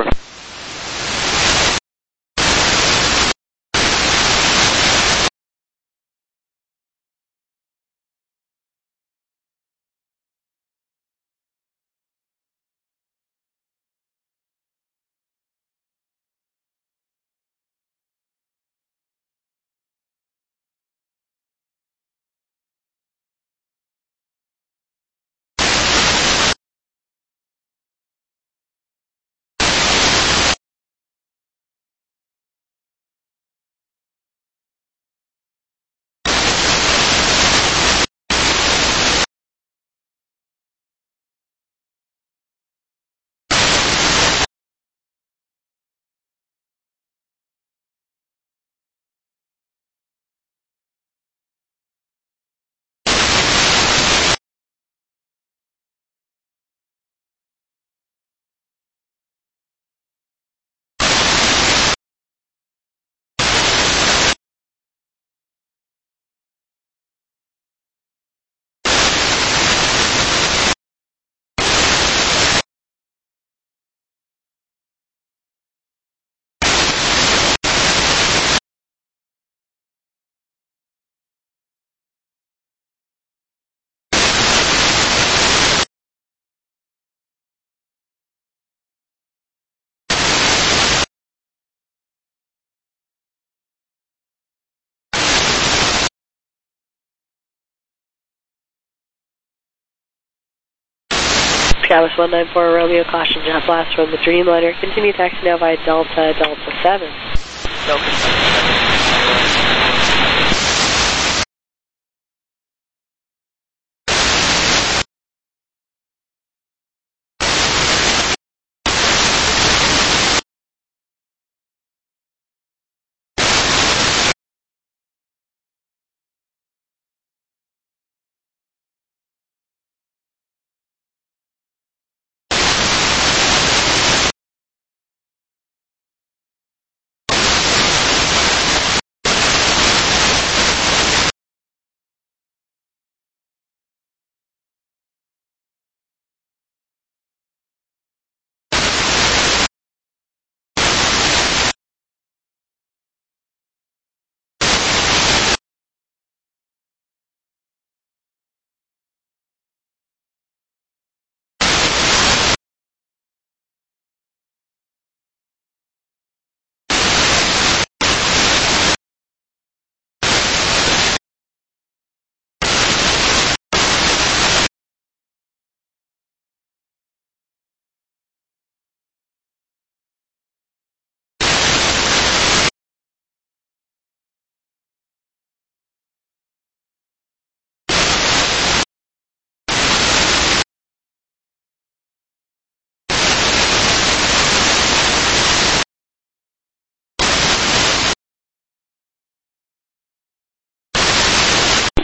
Scalus one nine four Romeo, caution jet blast from the Dreamliner. Continue taxi now via Delta, Delta seven. Delta seven.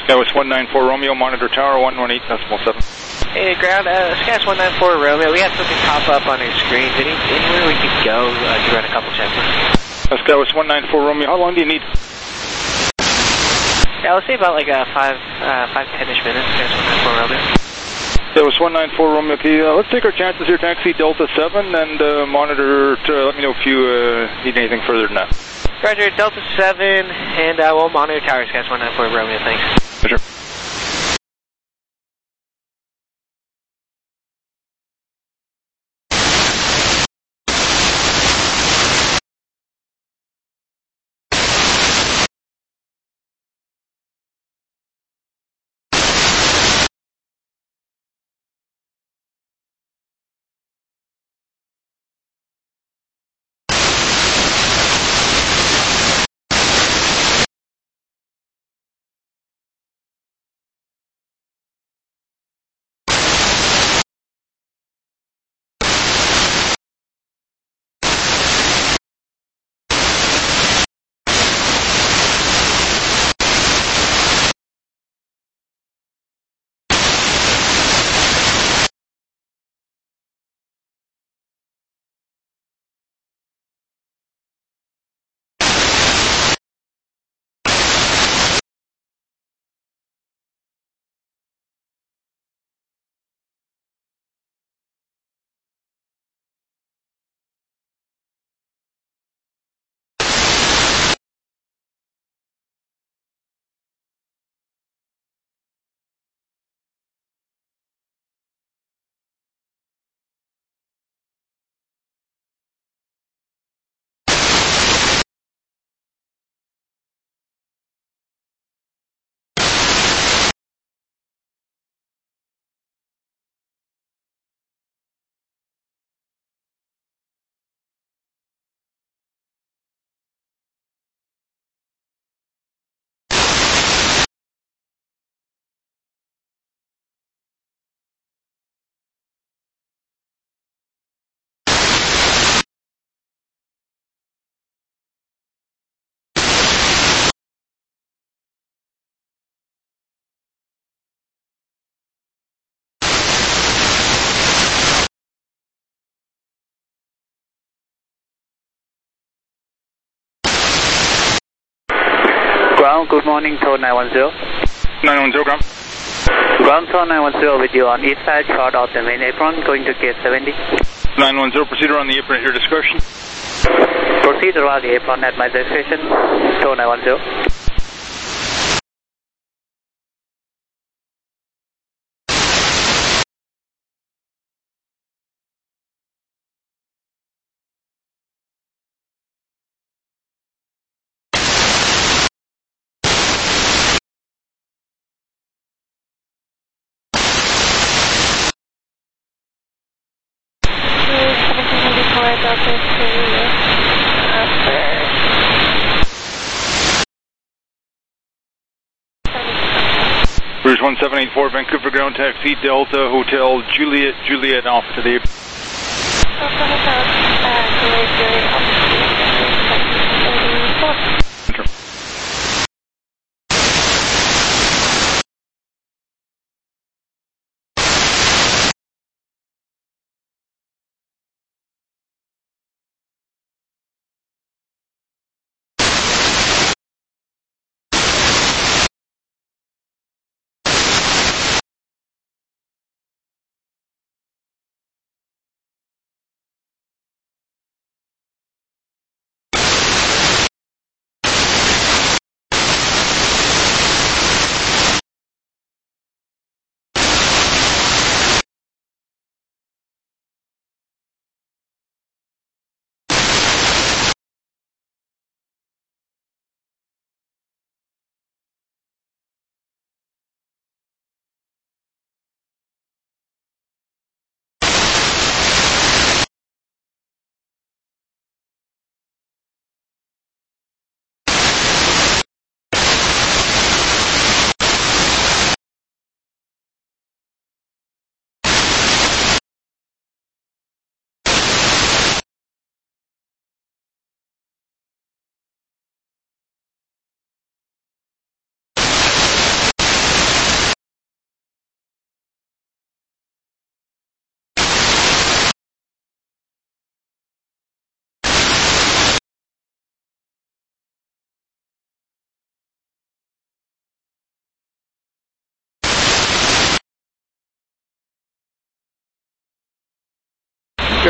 Skywest one nine four Romeo, monitor tower one one eight decimal seven. Hey, ground, uh, Skywest one nine four Romeo, we had something pop up on our screens. Any, anywhere we could go uh, to run a couple checklists? Uh, Skywest one nine four Romeo, how long do you need? Yeah, let's say about like uh, five, uh, five, ten-ish minutes, Skywest one nine four Romeo. Skywest one nine four Romeo, okay, uh, let's take our chances here, taxi Delta seven, and uh, monitor, to, let me know if you uh, need anything further than that. Roger, Delta seven, and uh, we'll monitor tower, Skywest one nine four Romeo, thanks. Roger. Ground, good morning, Tower nine one zero. nine one zero, ground. Ground Tower nine one zero with you on east side, short of the main apron, going to gate seventy. nine one zero, proceed around the apron at your discretion. Proceed around the apron at my destination, Tower nine one zero. Rouge one seven eight four, Vancouver ground taxi, Delta Hotel, Juliet, Juliet, off to the... Delta Hotel, uh, Juliet, Juliet, off to the...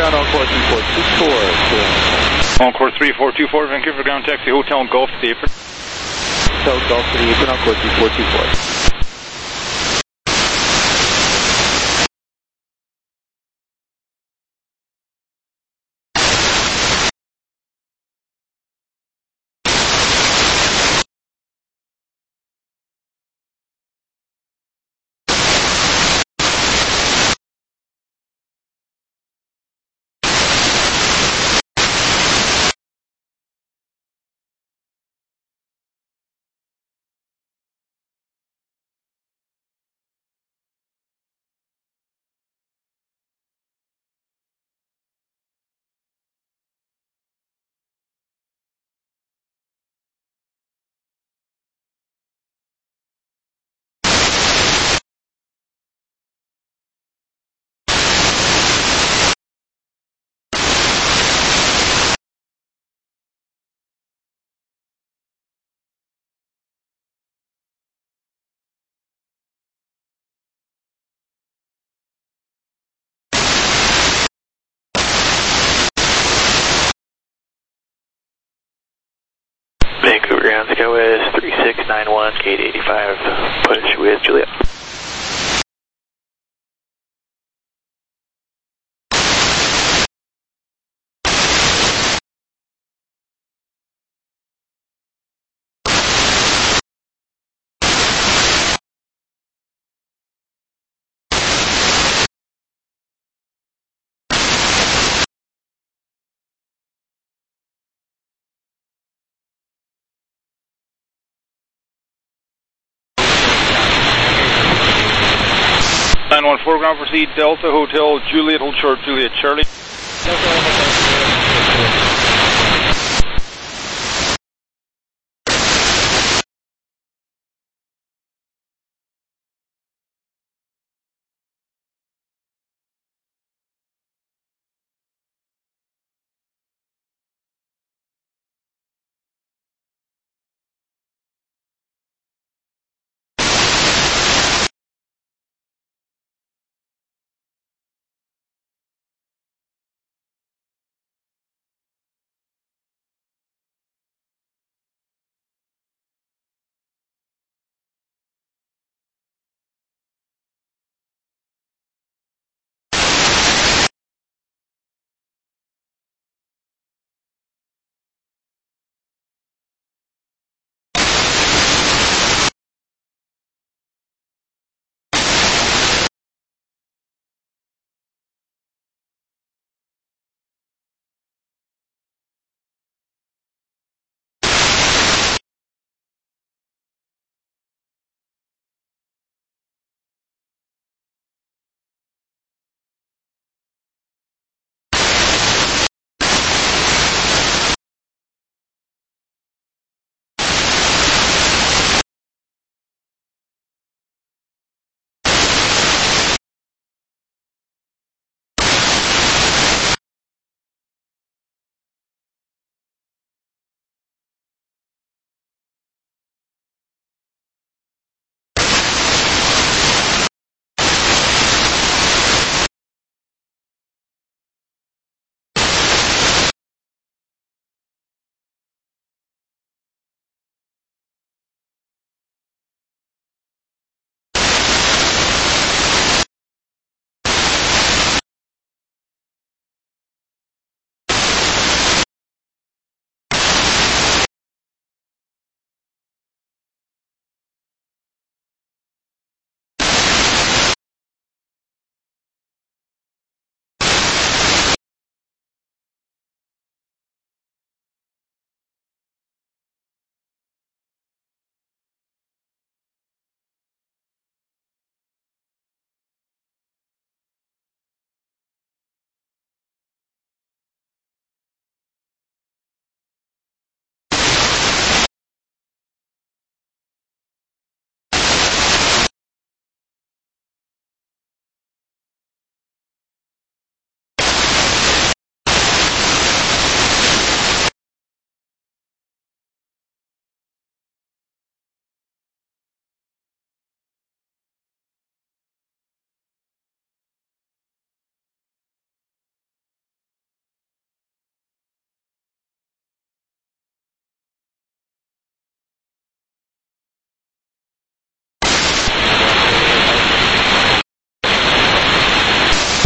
ground Encore three four two four. Encore three four two four, Vancouver ground taxi, Hotel Golf to the apron. Hotel Golf to the apron, Encore three four two four. Vancouver ground Sky West three six nine one, gate eighty-five, push with Juliet. nine one four ground proceed, Delta Hotel Juliet, hold short Juliet Charlie.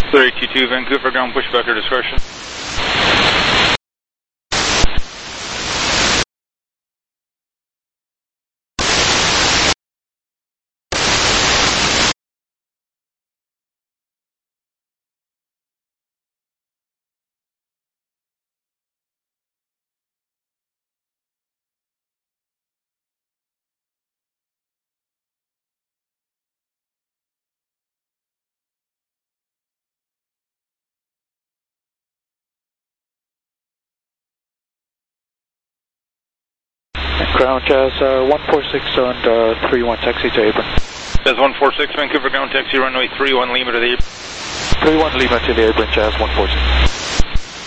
three two two Vancouver, ground pushback or discretion. Ground Jazz uh, one four six on uh, three one, taxi to apron. Jazz one four six, Vancouver ground taxi, runway three one Lima to the apron. three one Lima to the apron, Jazz one four six.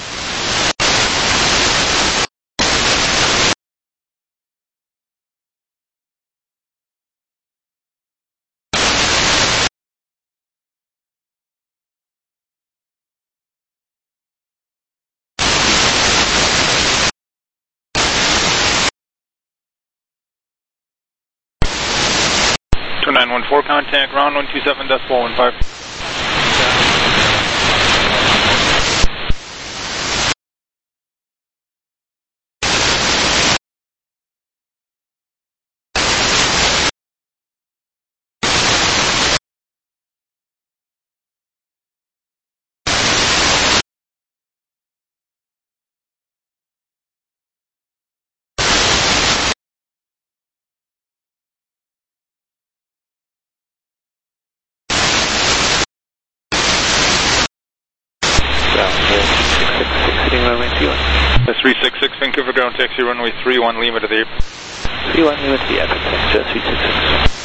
two nine one four, contact round one two seven decimal one five. That's three six six, Vancouver ground taxi, runway three one Lima to the apron. three one Lima to the apron, thanks, three six six.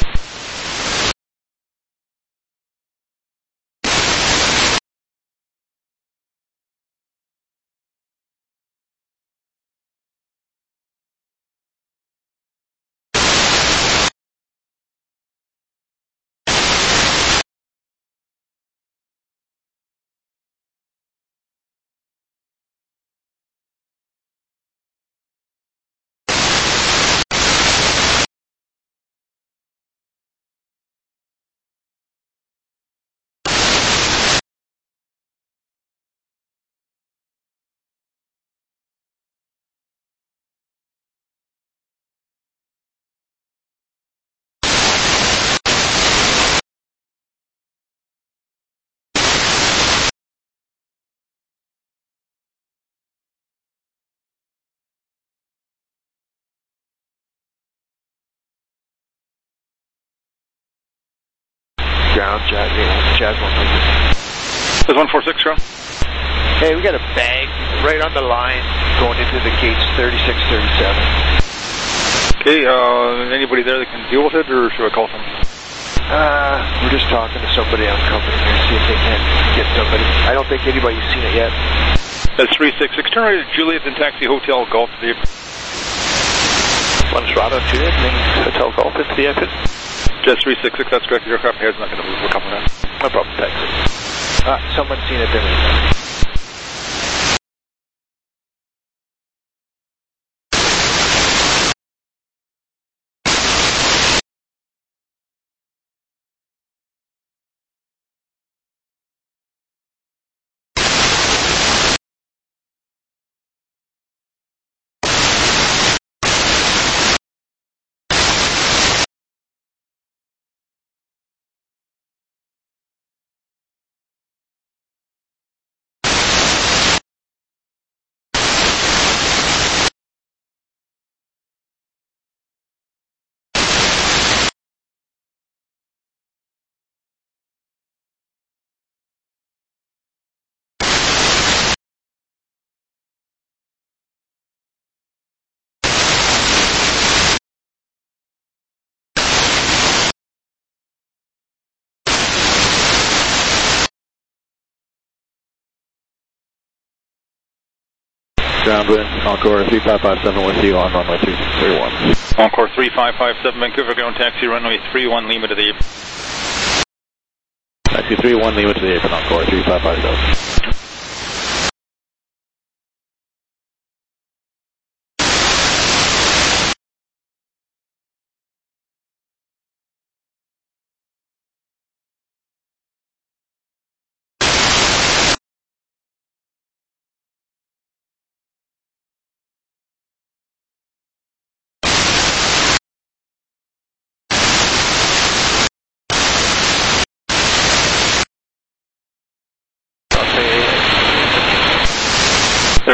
Ground, Jazz, Jazz one four six. Jazz one four six, ground. Hey, we got a bag right on the line going into the gates thirty-six thirty-seven. Okay, uh, anybody there that can deal with it, or should I call someone? Uh, we're just talking to somebody on company here, see if they can get somebody. I don't think anybody's seen it yet. That's three six six, turn right at Juliet and taxi Hotel Golf to the apron. One Toronto, Juliet, main Hotel Golf into the apron. Just three six six, that's correct. Your aircraft head's not going to move. We're coming out. No problem, thanks. Uh, someone's seen it then. Groundwind, Encore three five five seven with you on runway three three one. Encore three five five seven, Vancouver ground taxi, runway three one Lima to the apron. Taxi three one Lima to the apron, Encore three five five seven.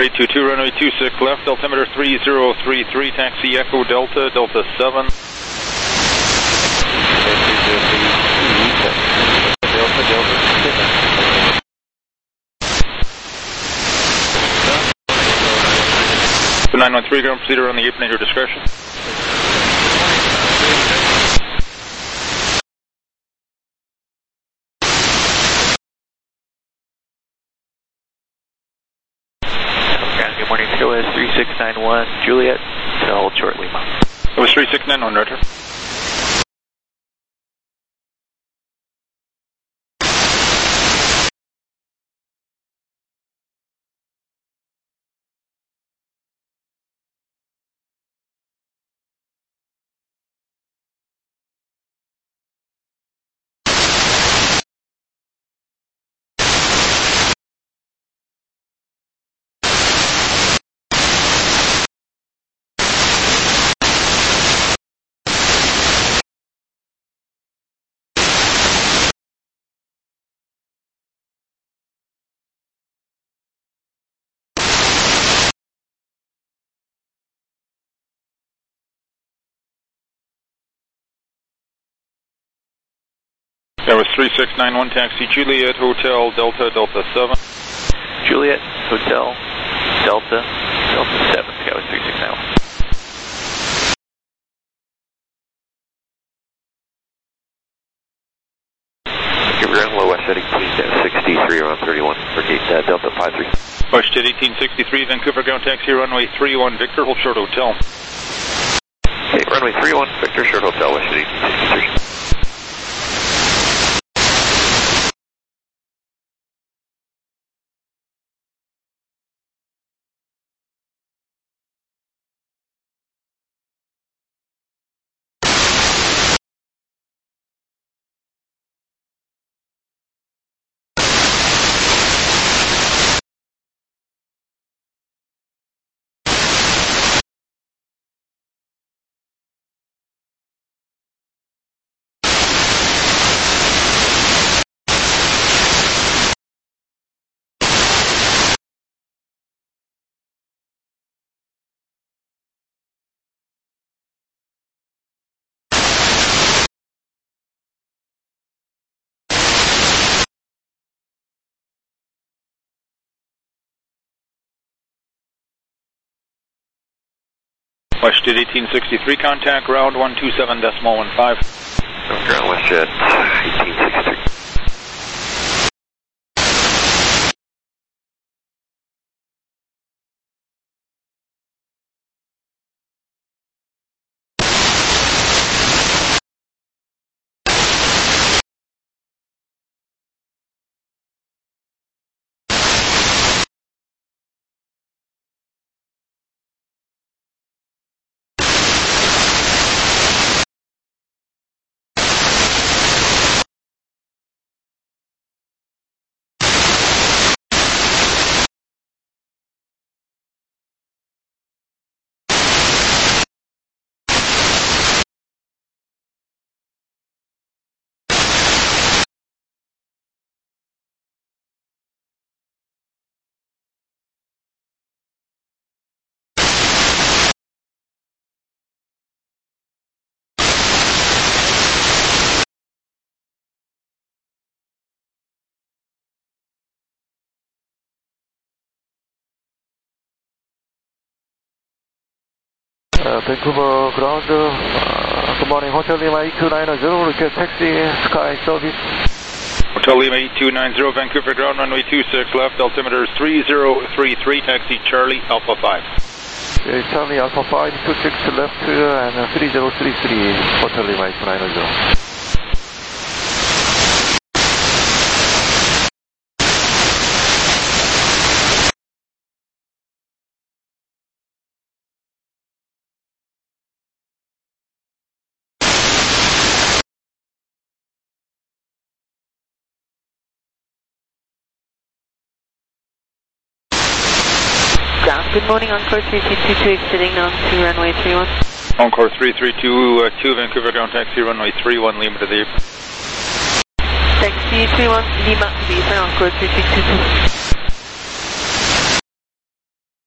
Ready two two, runway two six left, altimeter three zero three three, taxi Echo Delta, Delta seven. Delta, Delta seven. nine one three, ground proceeder on the apron at your discretion. Good morning, T O S three six nine one, Juliet, to hold short Lima. It was three six nine one, Roger. That was three six nine one, taxi Juliet, Hotel, Delta, Delta seven. Juliet, Hotel, Delta, Delta seven, that was three six nine one. Give ground low West eighteen sixty-three, around thirty-one, for gate uh, Delta five three. West eighteen sixty-three, Vancouver ground taxi, runway three one, Victor, hold short hotel. Okay, runway three one, Victor, short hotel, West eighteen sixty-three. West eighteen sixty-three, contact ground one two seven decimal one five. Ground Westjet eighteen sixty-three. Uh, Vancouver ground, uh, good morning, Hotel Lima eight two nine zero, request taxi, sky service. Hotel Lima eight two nine zero, Vancouver ground, runway two six left, altimeter three zero three three, taxi Charlie Alpha five. Okay, Charlie Alpha five, two six left, uh, and uh, three zero three three, Hotel Lima eight two nine zero. Good morning, Encore three three two two, exiting now to runway three one. Encore three three two, uh, two Vancouver ground taxi, runway three one, Lima to the apron. Taxi three one, Lima to the apron, Encore three three two two.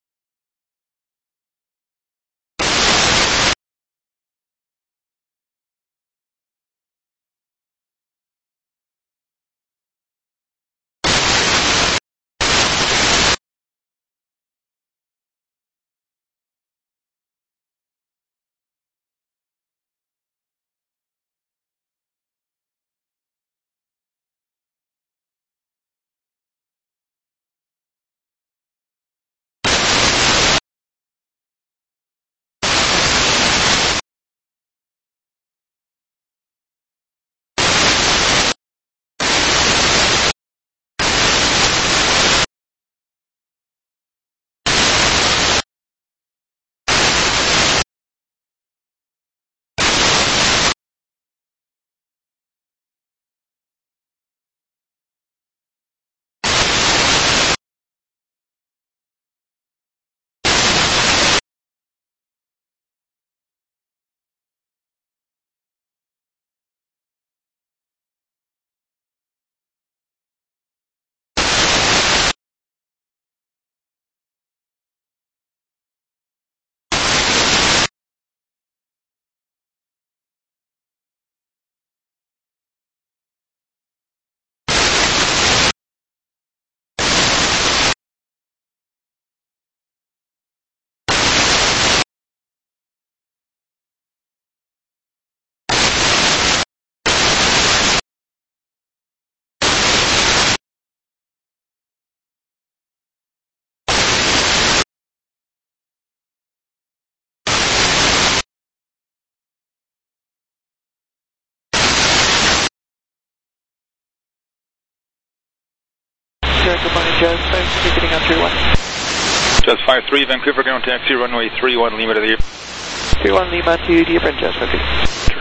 Sir, good morning, Jazz five three, getting on three one. Jazz five three, Vancouver ground taxi, runway three one, Lima to the three one Lima to the apron, Jazz five three.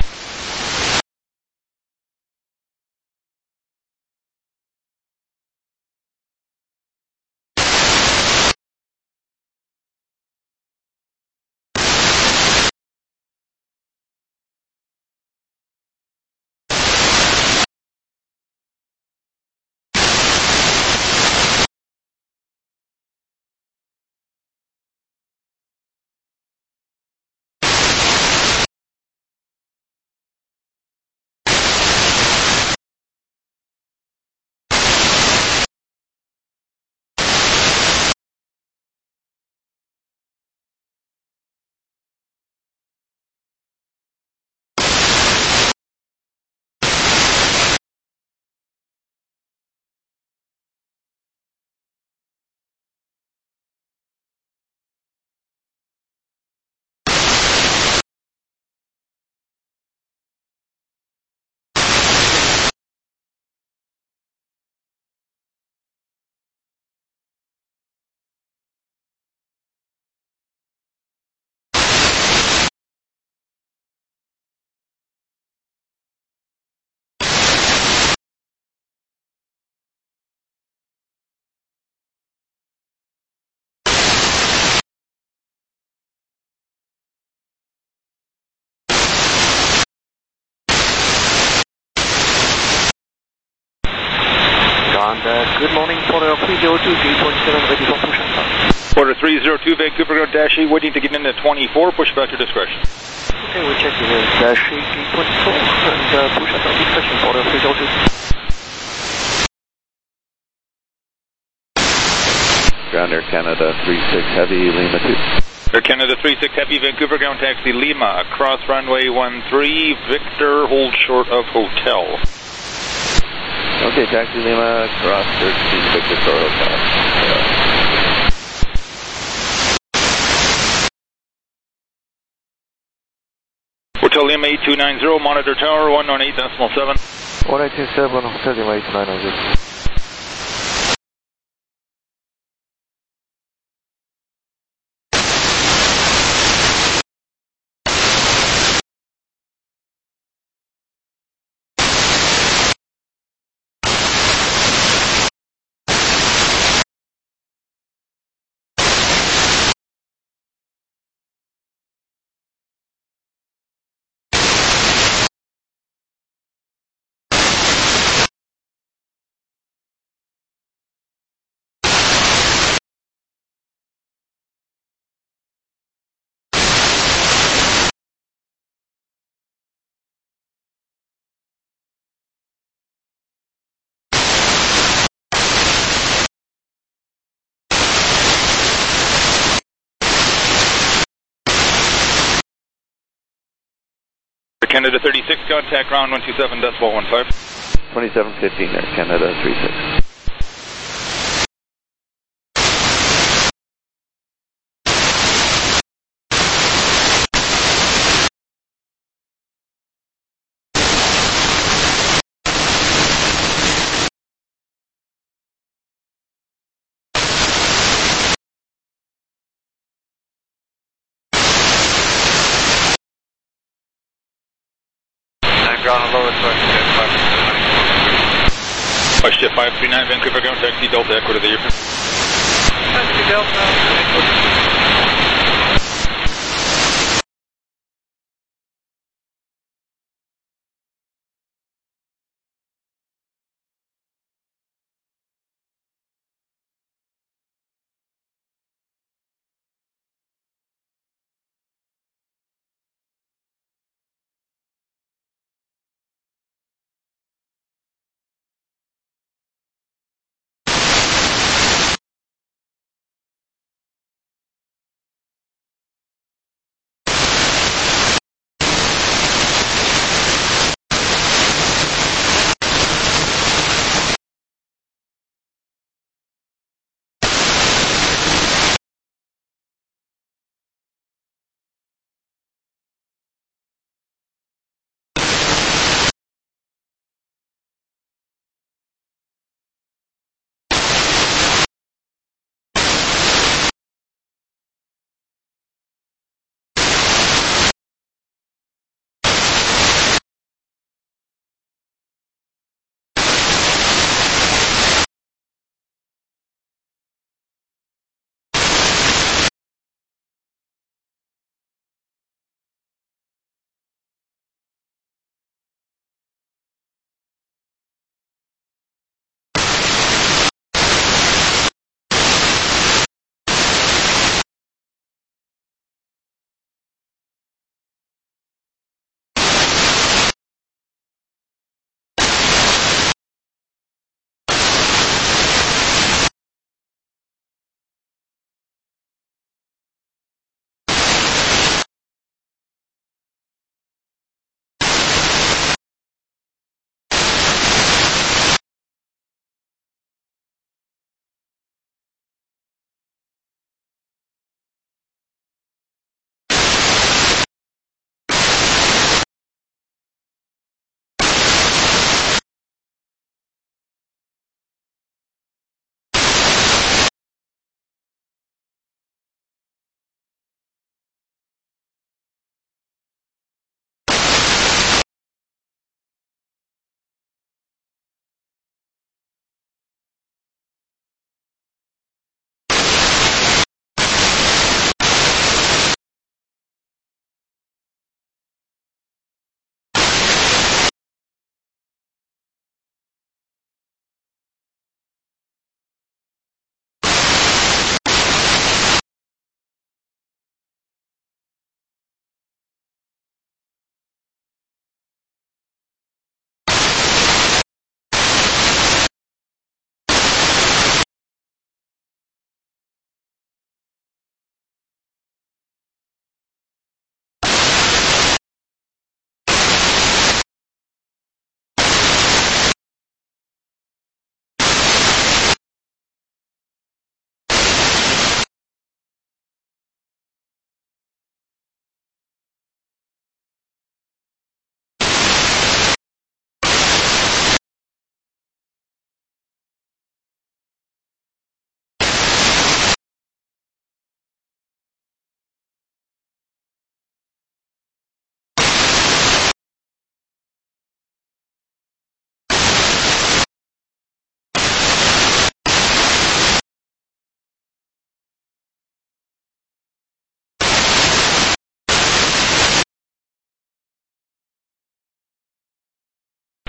Good morning, Porter three zero two, three point seven, ready for push and start. Porter three zero two, Vancouver ground dash eight, waiting to get into twenty-four, push back to discretion. Okay, we check the dash eight, three point four, and uh, push at our discretion, Porter three zero two. Ground Air Canada three six Heavy, Lima two. Air Canada three six Heavy, Vancouver ground taxi, Lima, across runway one three, Victor, hold short of hotel. Okay, taxi Lima, cross thirteen, Victor Shore Hotel. Yeah. Hotel Lima eight two nine zero, monitor tower one one eight decimal seven. one eight two seven, Hotel Lima eight two nine zero. Canada thirty-six, contact ground one two seven decimal one five. twenty-seven fifteen there, Canada three six. Ground lower, West Jet five three nine, Vancouver ground taxi, Delta Echo to the airport. Taxi Delta,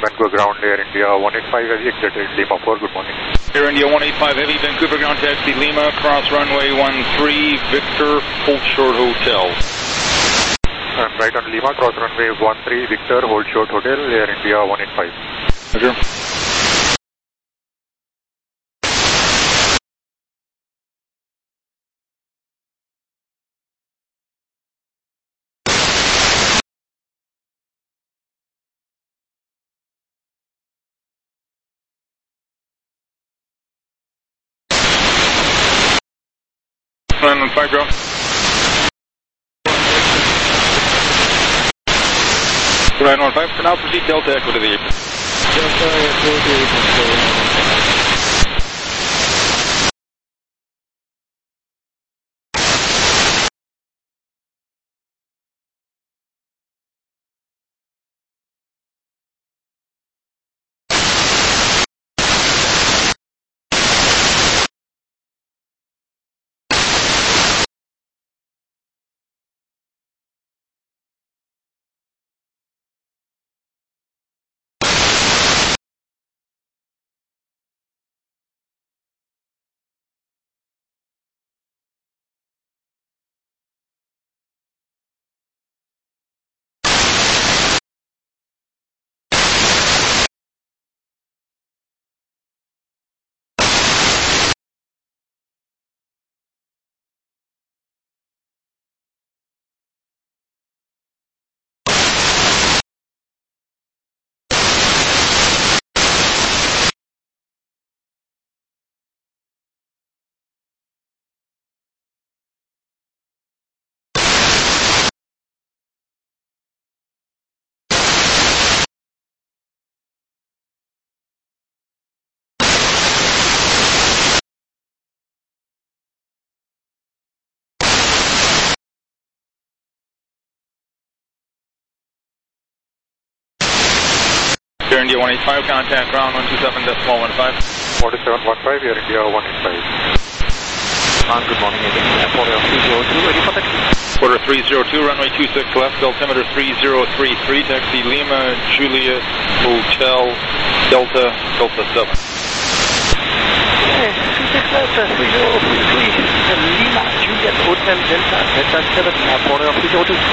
Vancouver ground, Air India one eight five Heavy, exited Lima four, good morning. Air India one eight five Heavy, Vancouver ground taxi Lima, cross runway one three, Victor, hold short hotel. I'm right on Lima, cross runway one three, Victor, hold short hotel, Air India one eight five. Roger. nine one five, ground. nine one five, for now proceed Delta Echo to the apron. Delta Echo to the apron. Air India one eight five, contact ground one two seven decimal one five. one two seven one five, Air India one eight five. Uh, good morning again, Apollo three zero two, ready for taxi. Quarter three zero two, runway two six left, altimeter three zero three three, taxi Lima, Juliet, Hotel, Delta, Delta seven. Okay, two six left, three zero three three, Lima, Juliet, Hotel, Delta, Delta seven, Apollo three zero two.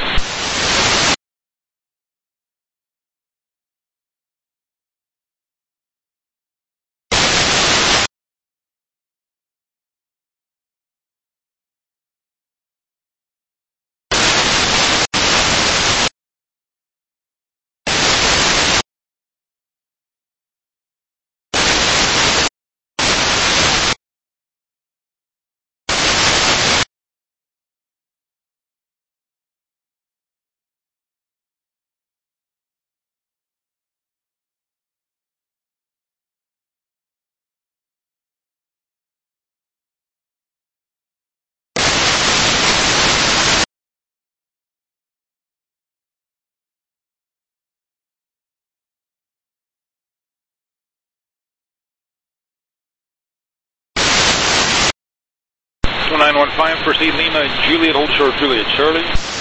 nine one five, proceed Lima, Juliet, hold short Juliet, Charlie.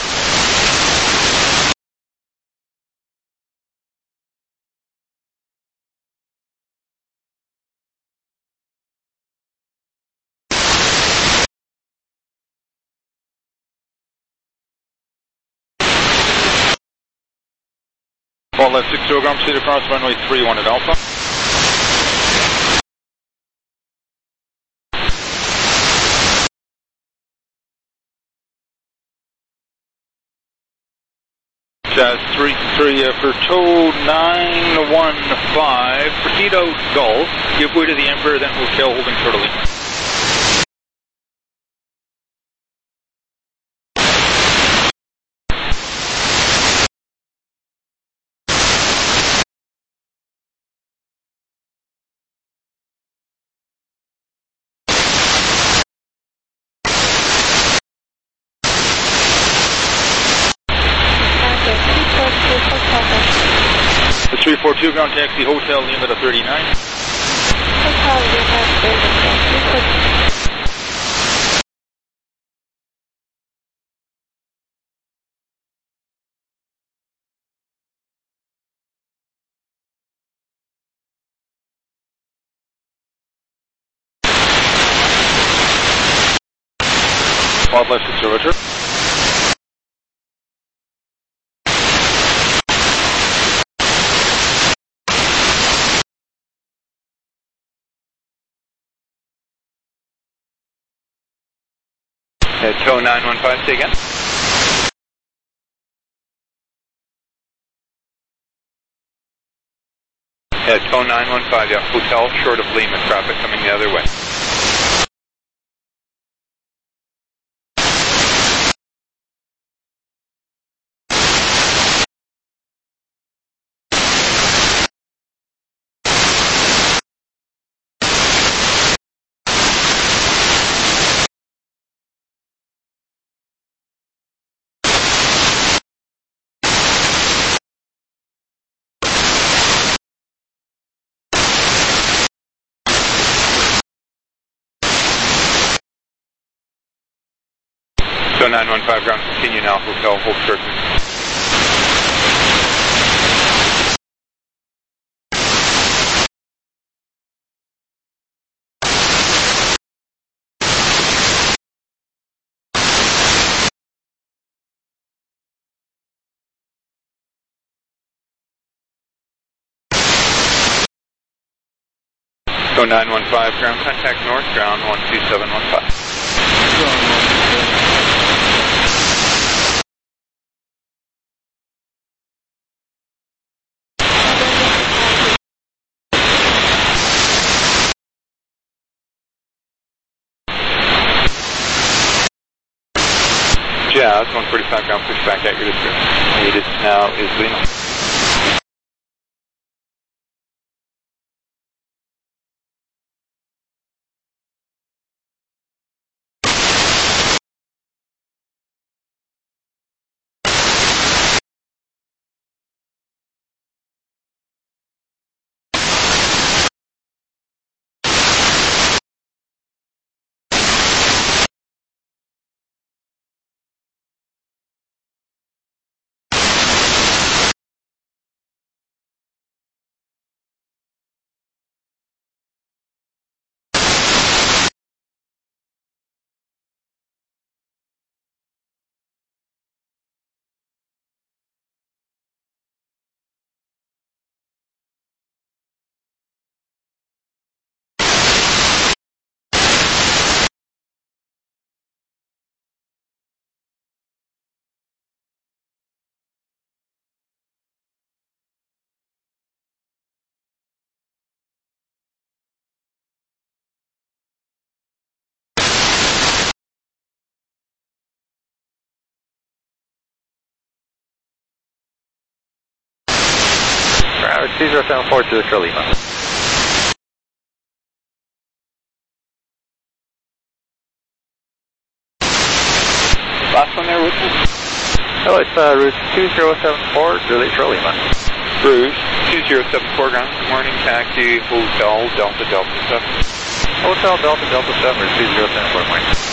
All left six zero, ground proceed across runway three one at Alpha. Jazz three three uh, for tow nine one five, proceed out Golf, give way to the Emperor, then Hotel holding short of Lima. three four two, ground taxi Hotel Lima to thirty-nine. Hotel Lima, Wildlife Observatory. Uh, tow nine one five, say again. Uh, tow nine one five, yeah, hotel short of Lima, traffic coming the other way. So nine one five ground, continue now, hotel, hold short. So nine one five ground, contact north, ground one two seven one five. Jazz, one forty-five ground, push back at your district. Needed now is Lima. two zero seven four to the Lima. Last one there, Route? Oh, it's uh, Route two zero seven four, Juliet Lima. Route two zero seven four, ground. Good morning, taxi, Hotel Delta Delta seven. Hotel Delta Delta seven, Route two zero seven four, morning.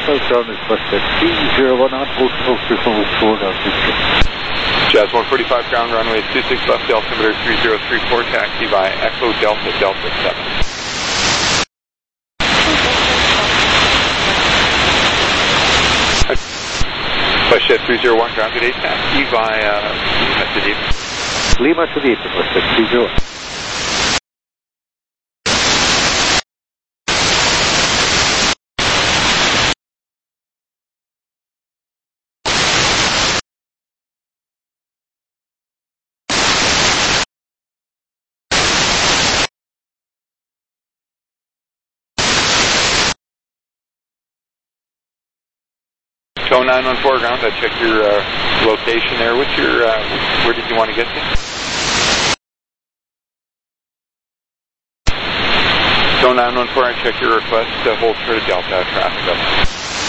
South ground request at three zero one on Hotel Frequency four now, Jazz one forty-five ground runway two six left, altimeter three zero three four, taxi by Echo Delta Delta seven. Push at three zero one grounded eight, taxi via Lima to Deep. Lima to Deep, request at three zero one. Tow nine one four ground, I checked your uh, location there. What's your, uh, where did you want to get to? Tow nine one four, I checked your request to hold short of Delta traffic up.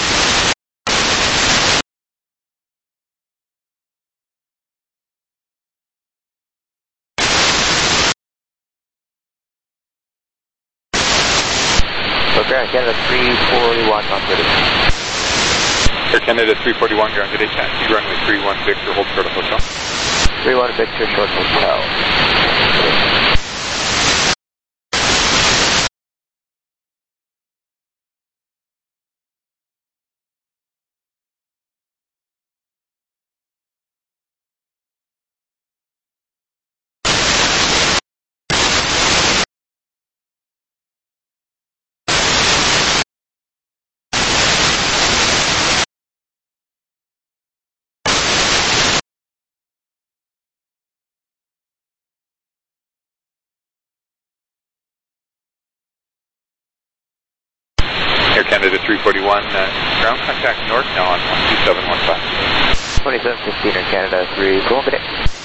Okay, Canada three forty-one on thirty. Air Canada three forty-one ground today, taxi runway three one Victor, hold short of hotel. three one Victor, short hotel. Air Canada three forty-one, uh, ground contact north now on one two seven one five. twenty-seven fifteen Air Canada three, go on, good day.